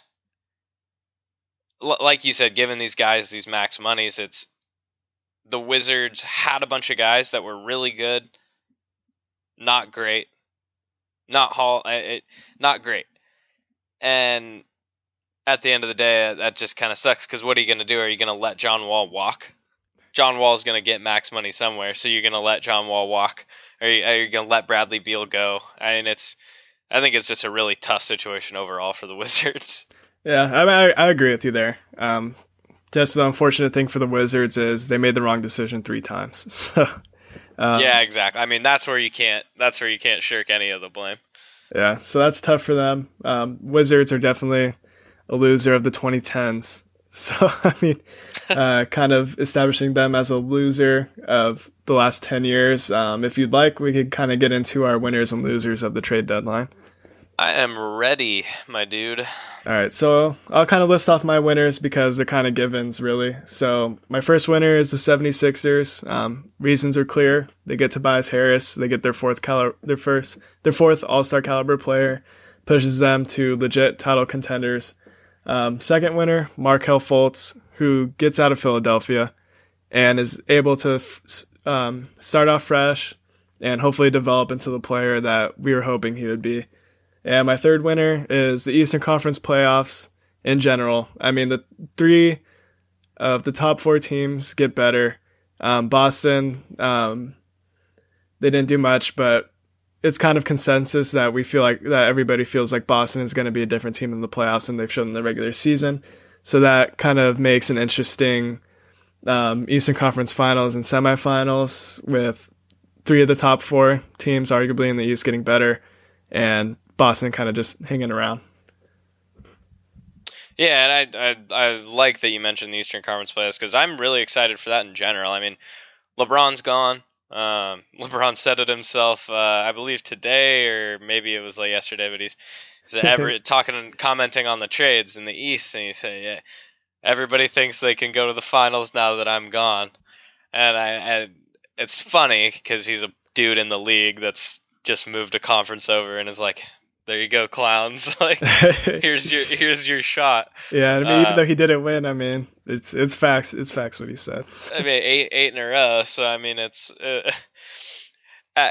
like you said, given these guys these max monies, it's the Wizards had a bunch of guys that were really good. Not great, not hall, it, not great, and at the end of the day, that just kind of sucks. Because what are you going to do? Are you going to let John Wall walk? John Wall's going to get max money somewhere, so you're going to let John Wall walk. Are you, are you going to let Bradley Beal go? I mean, it's, I think it's just a really tough situation overall for the Wizards. Yeah, I I, I agree with you there. Um, just the unfortunate thing for the Wizards is they made the wrong decision three times. So. Um, yeah, exactly. I mean, that's where you can't. That's where you can't shirk any of the blame. Yeah, so that's tough for them. Um, Wizards are definitely a loser of the twenty tens. So I mean, uh, kind of establishing them as a loser of the last ten years. Um, if you'd like, we could kind of get into our winners and losers of the trade deadline. I am ready, my dude. All right, so I'll kind of list off my winners because they're kind of givens, really. So my first winner is the seventy-sixers. Um, reasons are clear. They get Tobias Harris. They get their fourth cali- their first, their fourth All-Star caliber player, pushes them to legit title contenders. Um, second winner, Markelle Fultz, who gets out of Philadelphia and is able to f- um, start off fresh and hopefully develop into the player that we were hoping he would be. And my third winner is the Eastern Conference playoffs in general. I mean, the three of the top four teams get better. Um, Boston, um, they didn't do much, but it's kind of consensus that we feel like that everybody feels like Boston is going to be a different team in the playoffs than they've shown in the regular season. So that kind of makes an interesting um, Eastern Conference finals and semifinals with three of the top four teams arguably in the East getting better and Boston kind of just hanging around. Yeah, and I, I I like that you mentioned the Eastern Conference playoffs because I'm really excited for that in general. I mean, LeBron's gone. Um, LeBron said it himself, uh, I believe today or maybe it was like yesterday, but he's, he's ever talking and commenting on the trades in the East, and he said, "Yeah, everybody thinks they can go to the finals now that I'm gone," and I, I it's funny because he's a dude in the league that's just moved a conference over and is like, there you go, clowns. Like, here's your here's your shot. Yeah, I mean, uh, even though he didn't win, I mean, it's it's facts. It's facts what he said. I mean, eight eight in a row. So I mean, it's uh, I,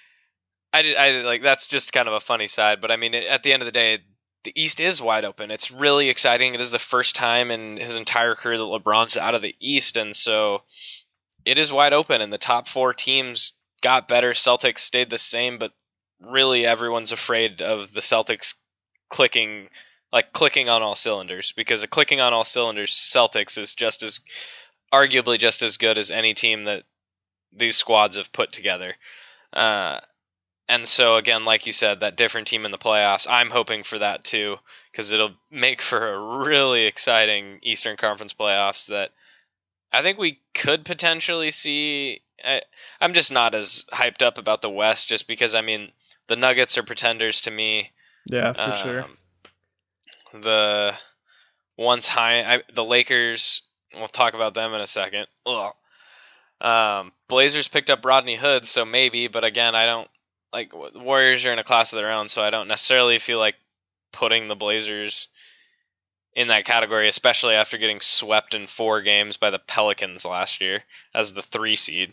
I I like that's just kind of a funny side. But I mean, at the end of the day, the East is wide open. It's really exciting. It is the first time in his entire career that LeBron's out of the East, and so it is wide open. And the top four teams got better. Celtics stayed the same, but really everyone's afraid of the Celtics clicking like clicking on all cylinders, because a clicking on all cylinders Celtics is just as arguably just as good as any team that these squads have put together. Uh, and so again, like you said, that different team in the playoffs, I'm hoping for that too, because it'll make for a really exciting Eastern Conference playoffs that I think we could potentially see. I, I'm just not as hyped up about the West just because, I mean, the Nuggets are pretenders to me. Yeah, for um, sure. The once high, I, the Lakers, we'll talk about them in a second. Ugh. Um, Blazers picked up Rodney Hood, so maybe, but again, I don't, like, Warriors are in a class of their own, so I don't necessarily feel like putting the Blazers in that category, especially after getting swept in four games by the Pelicans last year as the three seed.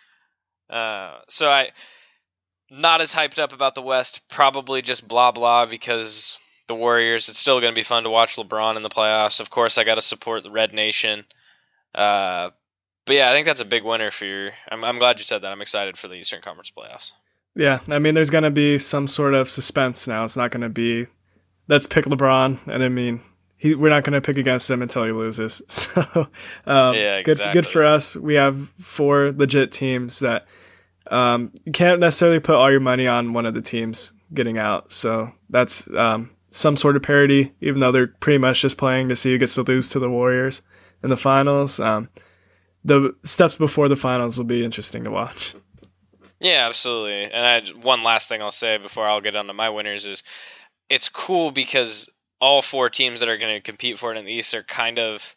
Uh, so I, not as hyped up about the West, probably just blah blah because the Warriors, it's still going to be fun to watch LeBron in the playoffs. Of course, I got to support the Red Nation. Uh, but yeah, I think that's a big winner for your, I'm, I'm glad you said that. I'm excited for the Eastern Conference playoffs. Yeah, I mean, there's going to be some sort of suspense now. It's not going to be, let's pick LeBron, and I mean, he, we're not going to pick against him until he loses. So um, yeah, exactly. good, good for us. We have four legit teams that um, you can't necessarily put all your money on one of the teams getting out. So that's um, some sort of parity, even though they're pretty much just playing to see who gets to lose to the Warriors in the finals. Um, the steps before the finals will be interesting to watch. Yeah, absolutely. And I, one last thing I'll say before I'll get on to my winners is it's cool because all four teams that are going to compete for it in the East are kind of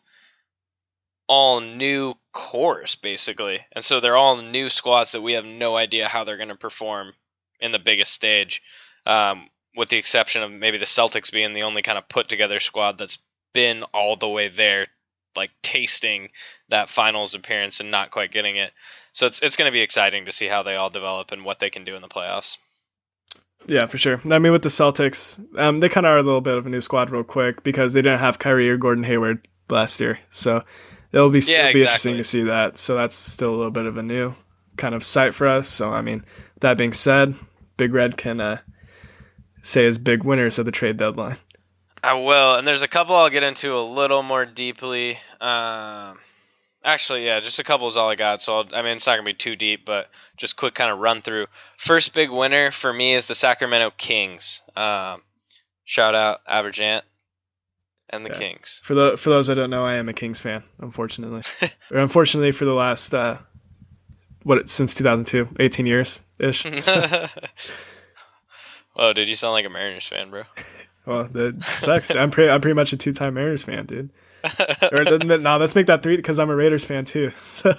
all new cores, basically. And so they're all new squads that we have no idea how they're going to perform in the biggest stage, um, with the exception of maybe the Celtics being the only kind of put-together squad that's been all the way there, like tasting that finals appearance and not quite getting it. So it's it's going to be exciting to see how they all develop and what they can do in the playoffs. Yeah, for sure. I mean, with the Celtics, um, they kind of are a little bit of a new squad real quick because they didn't have Kyrie or Gordon Hayward last year. So it'll be, yeah, it'll be exactly. interesting to see that. So that's still a little bit of a new kind of sight for us. So, I mean, that being said, Big Red can uh, say his big winners of the trade deadline. I will. And there's a couple I'll get into a little more deeply. Um, actually, yeah, just a couple is all I got. So, I'll, I mean, it's not going to be too deep, but just quick kind of run through. First big winner for me is the Sacramento Kings. Um, shout out Average Ant and the yeah. Kings. For the for those that don't know, I am a Kings fan, unfortunately. or unfortunately for the last, uh, what, since two thousand two, eighteen years-ish. So. Oh, did you sound like a Mariners fan, bro? Well, that sucks. I'm pretty. I'm pretty much a two-time Mariners fan, dude. Or no, let's make that three because I'm a Raiders fan too. So.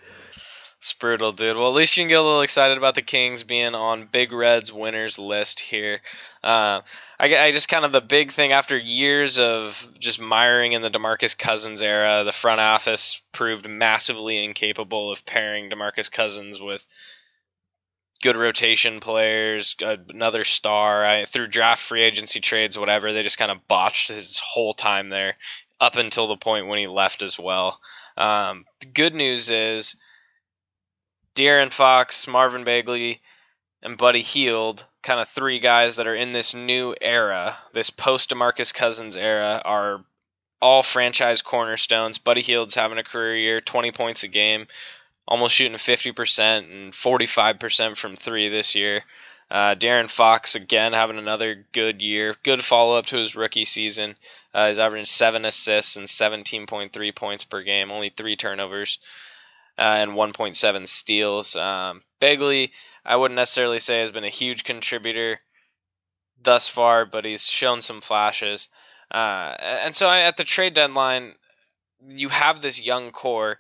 It's brutal, dude. Well, at least you can get a little excited about the Kings being on Big Red's winners list here. Uh, I, I just kind of the big thing after years of just miring in the DeMarcus Cousins era, the front office proved massively incapable of pairing DeMarcus Cousins with good rotation players, another star. I, through draft, free agency trades, whatever, they just kind of botched his whole time there up until the point when he left as well. Um, the good news is De'Aaron Fox, Marvin Bagley, and Buddy Hield, kind of three guys that are in this new era, this post-DeMarcus Cousins era, are all franchise cornerstones. Buddy Hield's having a career year, twenty points a game, almost shooting fifty percent and forty-five percent from three this year. Uh, De'Aaron Fox, again, having another good year. Good follow-up to his rookie season. Uh, he's averaging seven assists and seventeen point three points per game, only three turnovers. Uh, and one point seven steals. Um, Bagley, I wouldn't necessarily say has been a huge contributor thus far, but he's shown some flashes. Uh, and so at the trade deadline, you have this young core,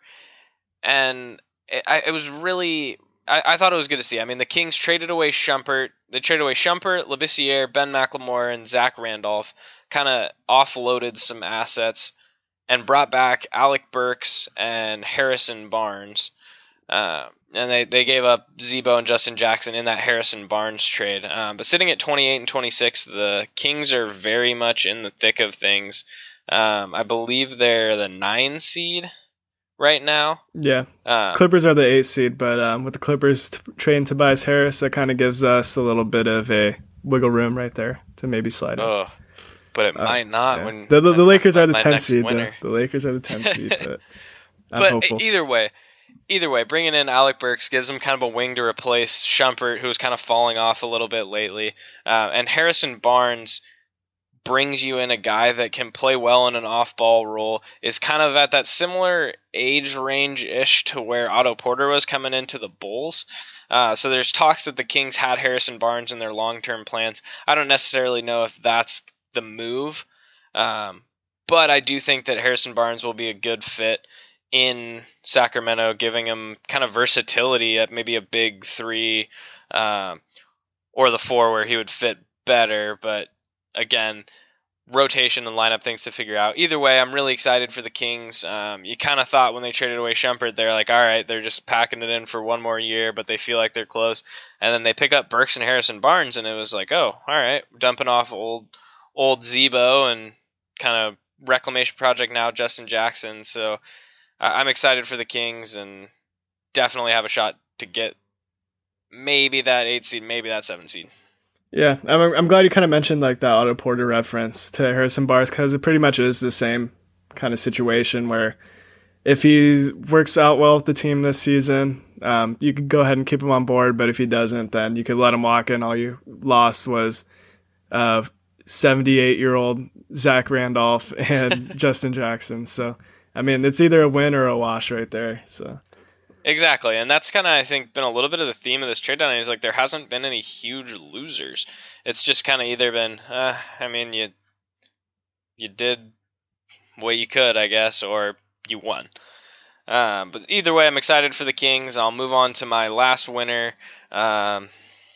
and it, I, it was really, I, I thought it was good to see. I mean, the Kings traded away Shumpert. They traded away Shumpert, Labissiere, Ben McLemore, and Zach Randolph, kind of offloaded some assets and brought back Alec Burks and Harrison Barnes. Uh, and they, they gave up Zebo and Justin Jackson in that Harrison Barnes trade. Um, but sitting at twenty-eight and twenty-six, the Kings are very much in the thick of things. Um, I believe they're the nine seed right now. Yeah. Um, Clippers are the eight seed, but um, with the Clippers t- trading Tobias Harris, that kind of gives us a little bit of a wiggle room right there to maybe slide in. Oh. But it uh, might not. Yeah. When the the, the Lakers are the tenth seed. The, the Lakers are the tenth seed. But, I'm but hopeful. either way, either way, bringing in Alec Burks gives them kind of a wing to replace Shumpert, who's kind of falling off a little bit lately. Uh, and Harrison Barnes brings you in a guy that can play well in an off-ball role, is kind of at that similar age range-ish to where Otto Porter was coming into the Bulls. Uh, so there's talks that the Kings had Harrison Barnes in their long-term plans. I don't necessarily know if that's the move, um, but I do think that Harrison Barnes will be a good fit in Sacramento, giving him kind of versatility at maybe a big three uh, or the four where he would fit better. But again, rotation and lineup things to figure out. Either way, I'm really excited for the Kings. Um, you kind of thought when they traded away Shumpert, they're like, all right, they're just packing it in for one more year, but they feel like they're close. And then they pick up Burks and Harrison Barnes, and it was like, oh, all right, dumping off old old Zebo and kind of reclamation project now, Justin Jackson. So uh, I'm excited for the Kings and definitely have a shot to get maybe that eight seed, maybe that seven seed. Yeah, I'm, I'm glad you kind of mentioned like that Otto Porter reference to Harrison Barnes, because it pretty much is the same kind of situation where if he works out well with the team this season, um, you could go ahead and keep him on board. But if he doesn't, then you could let him walk in. All you lost was uh, seventy-eight-year-old Zach Randolph and Justin Jackson. So, I mean, it's either a win or a wash right there. So. Exactly, and that's kind of, I think, been a little bit of the theme of this trade deadline. Is like there hasn't been any huge losers. It's just kind of either been, uh, I mean, you you did what you could, I guess, or you won. Um, but either way, I'm excited for the Kings. I'll move on to my last winner. Um,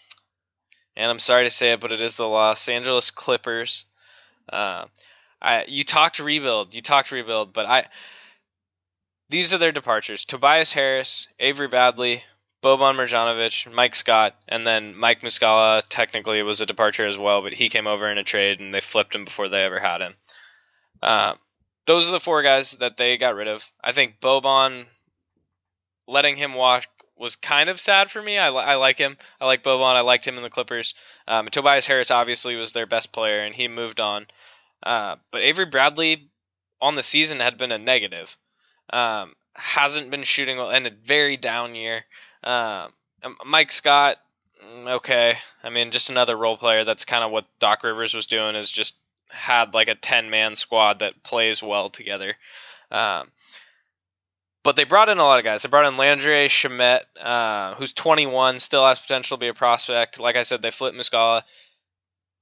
and I'm sorry to say it, but it is the Los Angeles Clippers. Uh, I you talked rebuild, you talked rebuild, but I these are their departures: Tobias Harris, Avery Bradley, Boban Marjanovic, Mike Scott, and then Mike Muscala. Technically, it was a departure as well, but he came over in a trade and they flipped him before they ever had him. Uh, those are the four guys that they got rid of. I think Boban, letting him walk was kind of sad for me. I, I like him. I like Boban. I liked him in the Clippers. Um, Tobias Harris obviously was their best player, and he moved on. Uh, but Avery Bradley on the season had been a negative. Um, hasn't been shooting well, and a very down year. Uh, Mike Scott, okay. I mean, just another role player. That's kind of what Doc Rivers was doing, is just had like a ten-man squad that plays well together. Um, But they brought in a lot of guys. They brought in Landry Shamet, uh, who's twenty-one, still has potential to be a prospect. Like I said, they flipped Muscala.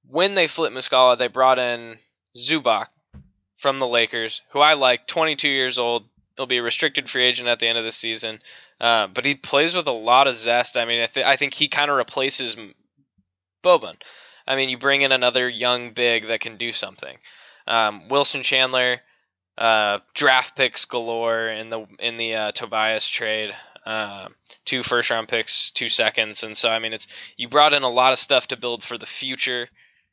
when they flipped Muscala, they brought in Zubac from the Lakers, who I like, twenty-two years old. He'll be a restricted free agent at the end of the season. Uh, but he plays with a lot of zest. I mean, I, th- I think he kind of replaces Boban. I mean, you bring in another young big that can do something. Um, Wilson Chandler, uh, draft picks galore in the in the uh, Tobias trade. Uh, two first round picks, two seconds, and so I mean, it's you brought in a lot of stuff to build for the future.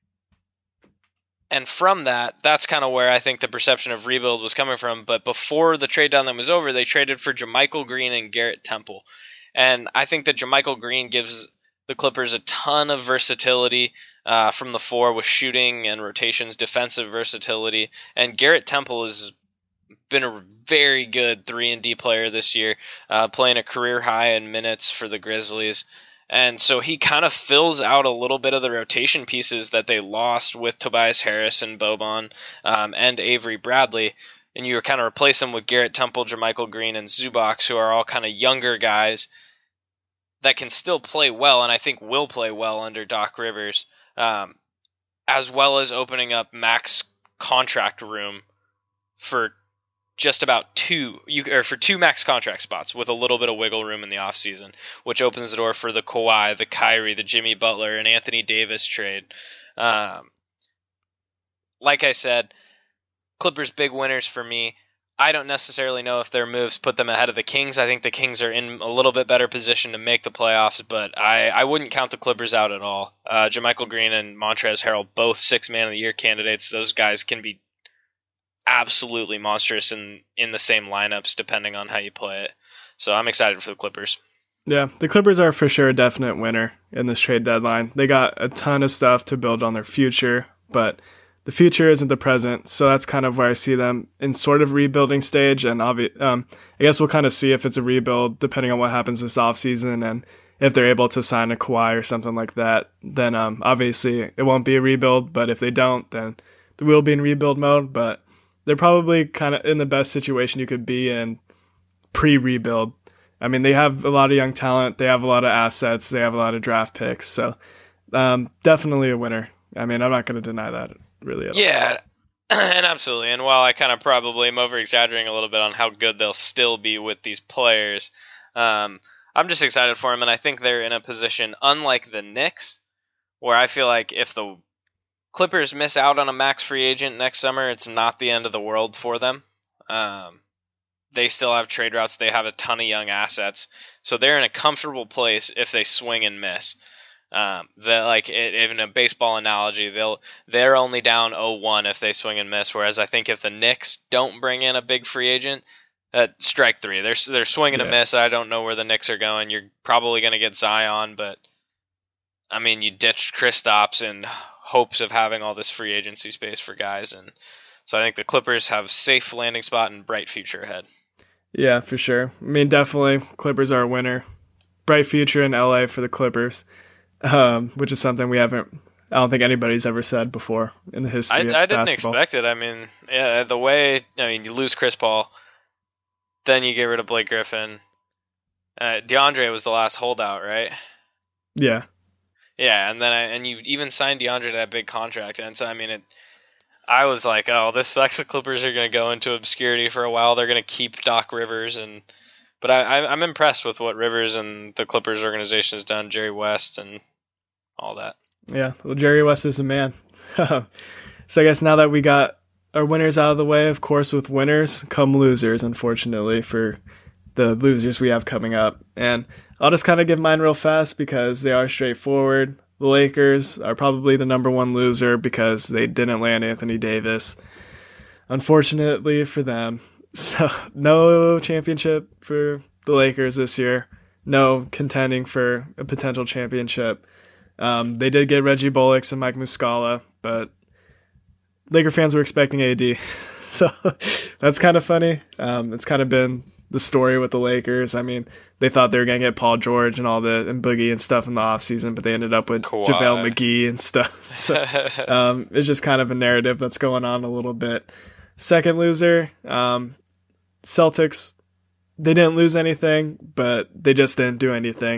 And from that, that's kind of where I think the perception of rebuild was coming from. But before the trade deadline was over, they traded for JaMychal Green and Garrett Temple. And I think that JaMychal Green gives the Clippers a ton of versatility uh, from the four with shooting and rotations, defensive versatility. And Garrett Temple has been a very good three and D player this year, uh, playing a career high in minutes for the Grizzlies. And so he kind of fills out a little bit of the rotation pieces that they lost with Tobias Harris and Boban um, and Avery Bradley. And you kind of replace them with Garrett Temple, JaMychal Green, and Zubac, who are all kind of younger guys that can still play well, and I think will play well under Doc Rivers, um, as well as opening up max contract room for just about two you or for two max contract spots with a little bit of wiggle room in the offseason, which opens the door for the Kawhi, the Kyrie, the Jimmy Butler, and Anthony Davis trade. Um, like I said, Clippers big winners for me. I don't necessarily know if their moves put them ahead of the Kings. I think the Kings are in a little bit better position to make the playoffs, but I, I wouldn't count the Clippers out at all. Uh, JaMychal Green and Montrezl Harrell, both six man of the year candidates. Those guys can be absolutely monstrous in, in the same lineups depending on how you play it. So I'm excited for the Clippers. Yeah, the Clippers are for sure a definite winner in this trade deadline. They got a ton of stuff to build on their future, but the future isn't the present. So that's kind of where I see them in sort of rebuilding stage. And obvi- um, I guess we'll kind of see if it's a rebuild depending on what happens this offseason, and if they're able to sign a Kawhi or something like that, then um, obviously it won't be a rebuild. But if they don't, then they will be in rebuild mode. But they're probably kind of in the best situation you could be in pre-rebuild. I mean, they have a lot of young talent. They have a lot of assets. They have a lot of draft picks. So um, definitely a winner. I mean, I'm not going to deny that really at yeah, all. And absolutely. And while I kind of probably am over-exaggerating a little bit on how good they'll still be with these players, um, I'm just excited for them. And I think they're in a position, unlike the Knicks, where I feel like if the Clippers miss out on a max free agent next summer, it's not the end of the world for them. Um, they still have trade routes. They have a ton of young assets. So they're in a comfortable place if they swing and miss. Um, that like it, in a baseball analogy, they'll they're only down oh one if they swing and miss. Whereas I think if the Knicks don't bring in a big free agent, uh, strike three. They're they're swinging Yeah. a miss. I don't know where the Knicks are going. You're probably going to get Zion, but I mean, you ditched Kristaps in hopes of having all this free agency space for guys, and so I think the Clippers have safe landing spot and bright future ahead. Yeah, for sure. I mean, definitely Clippers are a winner. Bright future in L A for the Clippers, um, which is something we haven't, I don't think anybody's ever said before in the history I, of I didn't basketball. expect it. I mean, yeah, the way, I mean, you lose Chris Paul, then you get rid of Blake Griffin. Uh, DeAndre was the last holdout, right? Yeah. Yeah, and then I, and you even signed DeAndre to that big contract, and so I mean, it. I was like, oh, this sucks. The Clippers are going to go into obscurity for a while. They're going to keep Doc Rivers, and but I, I, I'm impressed with what Rivers and the Clippers organization has done. Jerry West and all that. Yeah, well, Jerry West is the man. So I guess now that we got our winners out of the way, of course, with winners come losers, unfortunately, for the losers we have coming up. And I'll just kind of give mine real fast because they are straightforward. The Lakers are probably the number one loser because they didn't land Anthony Davis. Unfortunately for them. So no championship for the Lakers this year. No contending for a potential championship. Um, they did get Reggie Bullock and Mike Muscala, but Laker fans were expecting A D. So that's kind of funny. Um, it's kind of been the story with the Lakers. I mean, they thought they were going to get Paul George and all the and Boogie and stuff in the offseason, but they ended up with Kawhi. JaVale McGee and stuff. So um, it's just kind of a narrative that's going on a little bit. Second loser, um, Celtics. They didn't lose anything, but they just didn't do anything.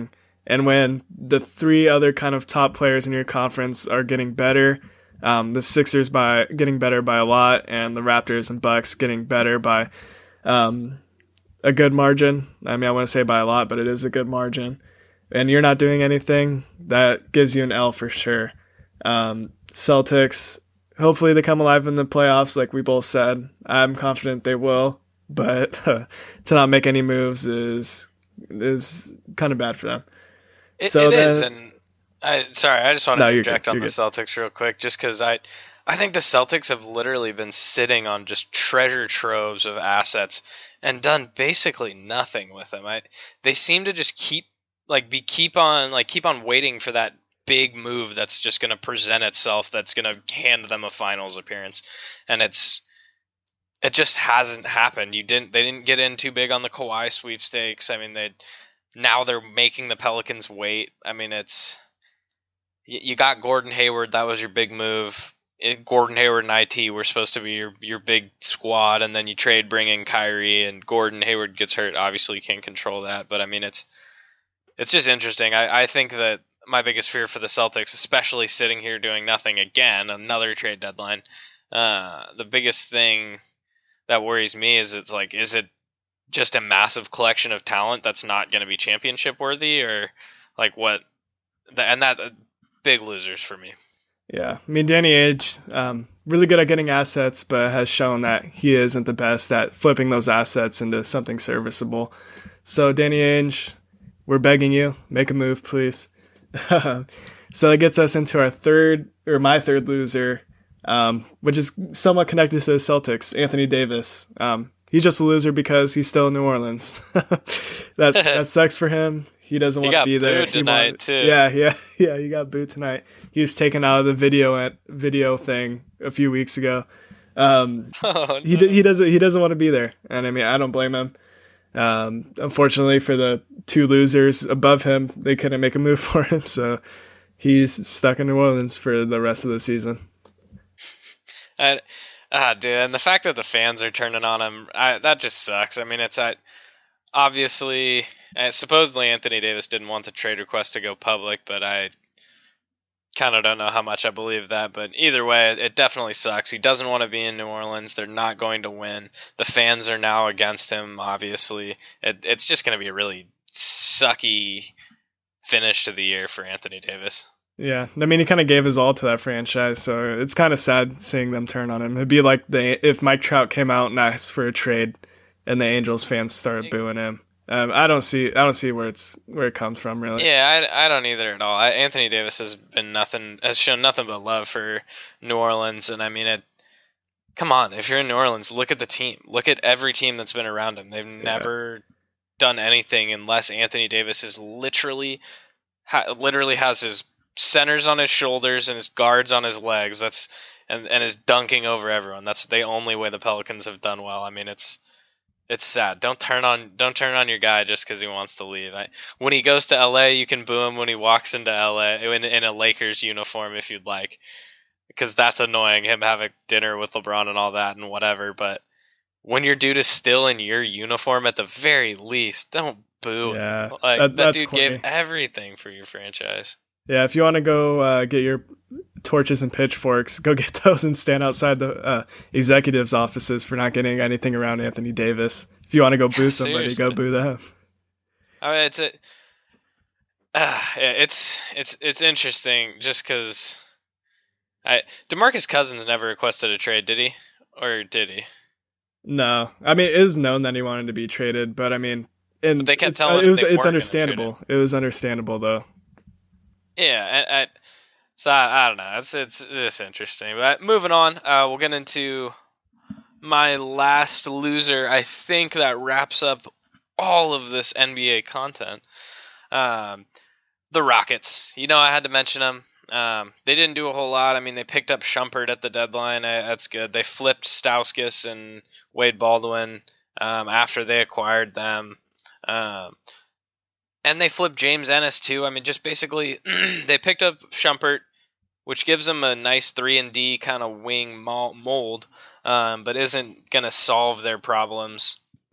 And when the three other kind of top players in your conference are getting better, um, the Sixers by getting better by a lot, and the Raptors and Bucks getting better by um, a good margin. I mean, I want to say by a lot, but it is a good margin. And you're not doing anything, that gives you an L for sure. Um, Celtics, hopefully they come alive in the playoffs, like we both said. I'm confident they will, but uh, to not make any moves is is kind of bad for them. It, so it then, is, and I sorry, I just want to no, interject good, on the good. Celtics real quick, just because I, I think the Celtics have literally been sitting on just treasure troves of assets and done basically nothing with them. I they seem to just keep like be keep on like keep on waiting for that big move that's just going to present itself, that's going to hand them a finals appearance, and it's it just hasn't happened. You didn't they didn't get in too big on the Kawhi sweepstakes. I mean, they now they're making the Pelicans wait. I mean, it's you got Gordon Hayward, that was your big move. It, Gordon Hayward and I T were supposed to be your your big squad, and then you trade bring in Kyrie, and Gordon Hayward gets hurt. Obviously, you can't control that, but I mean, it's it's just interesting. I, I think that my biggest fear for the Celtics, especially sitting here doing nothing again, another trade deadline, uh, the biggest thing that worries me is it's like, is it just a massive collection of talent that's not going to be championship worthy, or like what? And that uh, big losers for me. Yeah, I mean, Danny Ainge, um, really good at getting assets, but has shown that he isn't the best at flipping those assets into something serviceable. So, Danny Ainge, we're begging you, make a move, please. So that gets us into our third, or my third loser, um, which is somewhat connected to the Celtics, Anthony Davis. Um, he's just a loser because he's still in New Orleans. That's, that sucks for him. He doesn't want to be there. He got booed tonight, want, too. Yeah, yeah, yeah, he got booed tonight. He was taken out of the video at video thing a few weeks ago. Um, oh, no. he he doesn't he doesn't want to be there, and I mean, I don't blame him. Um, unfortunately for the two losers above him, they couldn't make a move for him, so he's stuck in New Orleans for the rest of the season. And, ah, dude, and the fact that the fans are turning on him, I, that just sucks. I mean, it's I, obviously, uh, supposedly Anthony Davis didn't want the trade request to go public, but I kind of don't know how much I believe that. But either way, it, it definitely sucks. He doesn't want to be in New Orleans. They're not going to win. The fans are now against him, obviously. It, it's just going to be a really sucky finish to the year for Anthony Davis. Yeah, I mean, he kind of gave his all to that franchise, so it's kind of sad seeing them turn on him. It'd be like the if Mike Trout came out and asked for a trade, and the Angels fans started booing him. Um, I don't see, I don't see where it's where it comes from, really. Yeah, I, I don't either at all. I, Anthony Davis has been nothing, has shown nothing but love for New Orleans, and I mean it. Come on, if you're in New Orleans, look at the team. Look at every team that's been around him. They've yeah. never done anything unless Anthony Davis is literally, ha, literally has his centers on his shoulders and his guards on his legs. That's and and is dunking over everyone. That's the only way the Pelicans have done well. I mean, it's it's sad. Don't turn on don't turn on your guy just because he wants to leave. I, when he goes to L A, you can boo him when he walks into L A in, in a Lakers uniform if you'd like, because that's annoying. Him having dinner with LeBron and all that and whatever. But when your dude is still in your uniform, at the very least, don't boo. Yeah, like that, that dude corny. Gave everything for your franchise. Yeah, if you want to go uh, get your torches and pitchforks, go get those and stand outside the uh, executives' offices for not getting anything around Anthony Davis. If you want to go boo somebody, go boo them. I mean, it's a, uh, it's it's it's interesting just because I DeMarcus Cousins never requested a trade, did he? Or did he? No, I mean it is known that he wanted to be traded, but I mean, and but they kept it's, telling uh, him it was they it's understandable. It was understandable though. Yeah, I, I, so I, I don't know. It's it's it's interesting. But moving on, uh, we'll get into my last loser. I think that wraps up all of this N B A content. Um, the Rockets. You know, I had to mention them. Um, they didn't do a whole lot. I mean, they picked up Shumpert at the deadline. Uh, that's good. They flipped Stauskas and Wade Baldwin um, after they acquired them. Um, And they flipped James Ennis too. I mean, just basically, they picked up Shumpert, which gives them a nice three and D kind of wing mold, um, but isn't going to solve their problems.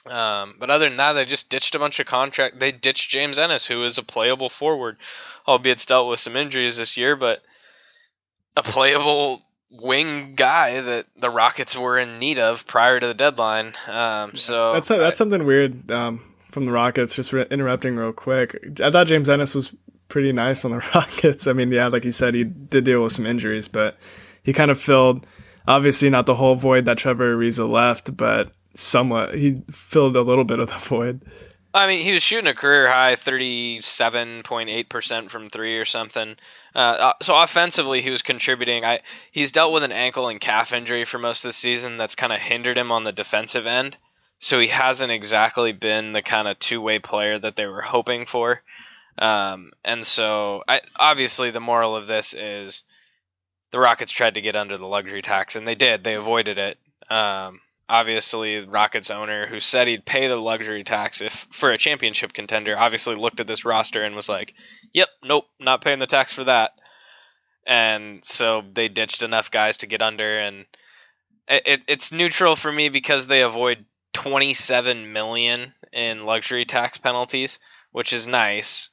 Um, but other than that, they just ditched a bunch of contract. They ditched James Ennis, who is a playable forward, albeit dealt with some injuries this year, but a playable wing guy that the Rockets were in need of prior to the deadline. Um, so that's a, that's I, something weird um, from the Rockets. Just re- interrupting real quick. I thought James Ennis was pretty nice on the Rockets. I mean, yeah, like you said, he did deal with some injuries, but he kind of filled, obviously not the whole void that Trevor Ariza left, but somewhat he filled a little bit of the void. I mean, he was shooting a career high thirty-seven point eight percent from three or something. Uh, so offensively, he was contributing. I he's dealt with an ankle and calf injury for most of the season that's kind of hindered him on the defensive end. So he hasn't exactly been the kind of two-way player that they were hoping for. Um, and so I, obviously the moral of this is the Rockets tried to get under the luxury tax, and they did. They avoided it. Um, Obviously, Rockets owner, who said he'd pay the luxury tax if for a championship contender, obviously looked at this roster and was like, yep, nope, not paying the tax for that. And so they ditched enough guys to get under, and it, it, it's neutral for me because they avoid twenty-seven million dollars in luxury tax penalties, which is nice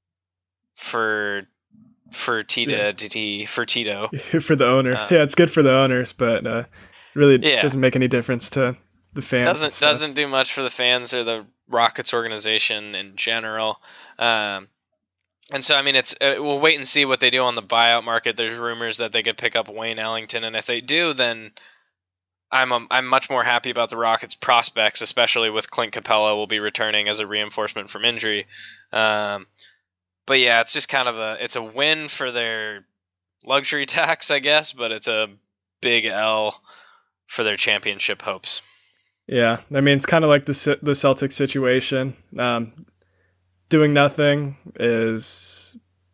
for for Tito, yeah. for Tito. for the owner. Uh, yeah, it's good for the owners, but uh really yeah. doesn't make any difference to the fans. Doesn't doesn't do much for the fans or the Rockets organization in general. Um, and so, I mean, it's uh, we'll wait and see what they do on the buyout market. There's rumors that they could pick up Wayne Ellington, and if they do, then I'm a, I'm much more happy about the Rockets' prospects, especially with Clint Capella will be returning as a reinforcement from injury. Um, but yeah, it's just kind of a it's a win for their luxury tax, I guess, but it's a big L for their championship hopes. Yeah, I mean, it's kind of like the the Celtics situation. Um, doing nothing is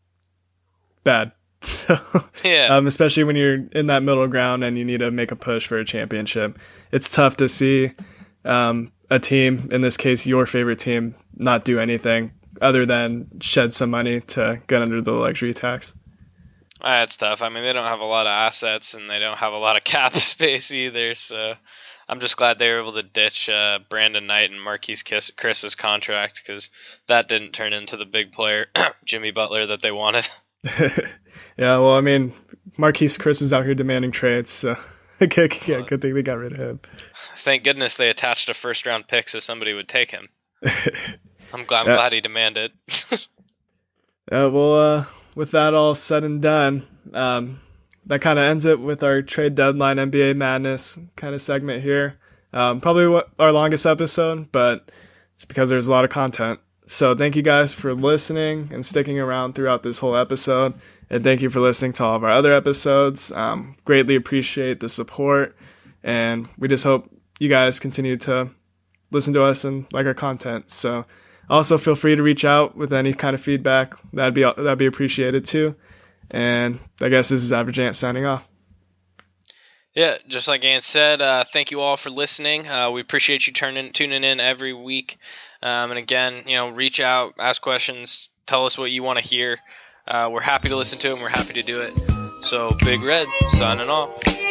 bad. So, yeah. Um, especially when you're in that middle ground and you need to make a push for a championship. It's tough to see um, a team, in this case your favorite team, not do anything other than shed some money to get under the luxury tax. That's tough. I mean, they don't have a lot of assets, and they don't have a lot of cap space either, so I'm just glad they were able to ditch uh, Brandon Knight and Marquise Chris's contract, because that didn't turn into the big player, Jimmy Butler, that they wanted. Yeah, well, I mean, Marquise Chris was out here demanding trades, so yeah, good thing they got rid of him. Thank goodness they attached a first-round pick so somebody would take him. I'm glad, I'm yeah. glad he demanded. Yeah, well, uh, with that all said and done, um, that kind of ends it with our trade deadline N B A Madness kind of segment here. Um, probably what, our longest episode, but it's because there's a lot of content. So thank you guys for listening and sticking around throughout this whole episode. And thank you for listening to all of our other episodes. Um, greatly appreciate the support. And we just hope you guys continue to listen to us and like our content. So also feel free to reach out with any kind of feedback. That'd be that'd be appreciated too. And I guess this is Average Ant signing off. Yeah, just like Ant said, uh, thank you all for listening. Uh, we appreciate you turning tuning in every week. Um, and again, you know, reach out, ask questions, tell us what you want to hear. Uh, we're happy to listen to it, and we're happy to do it. So, Big Red, signing off.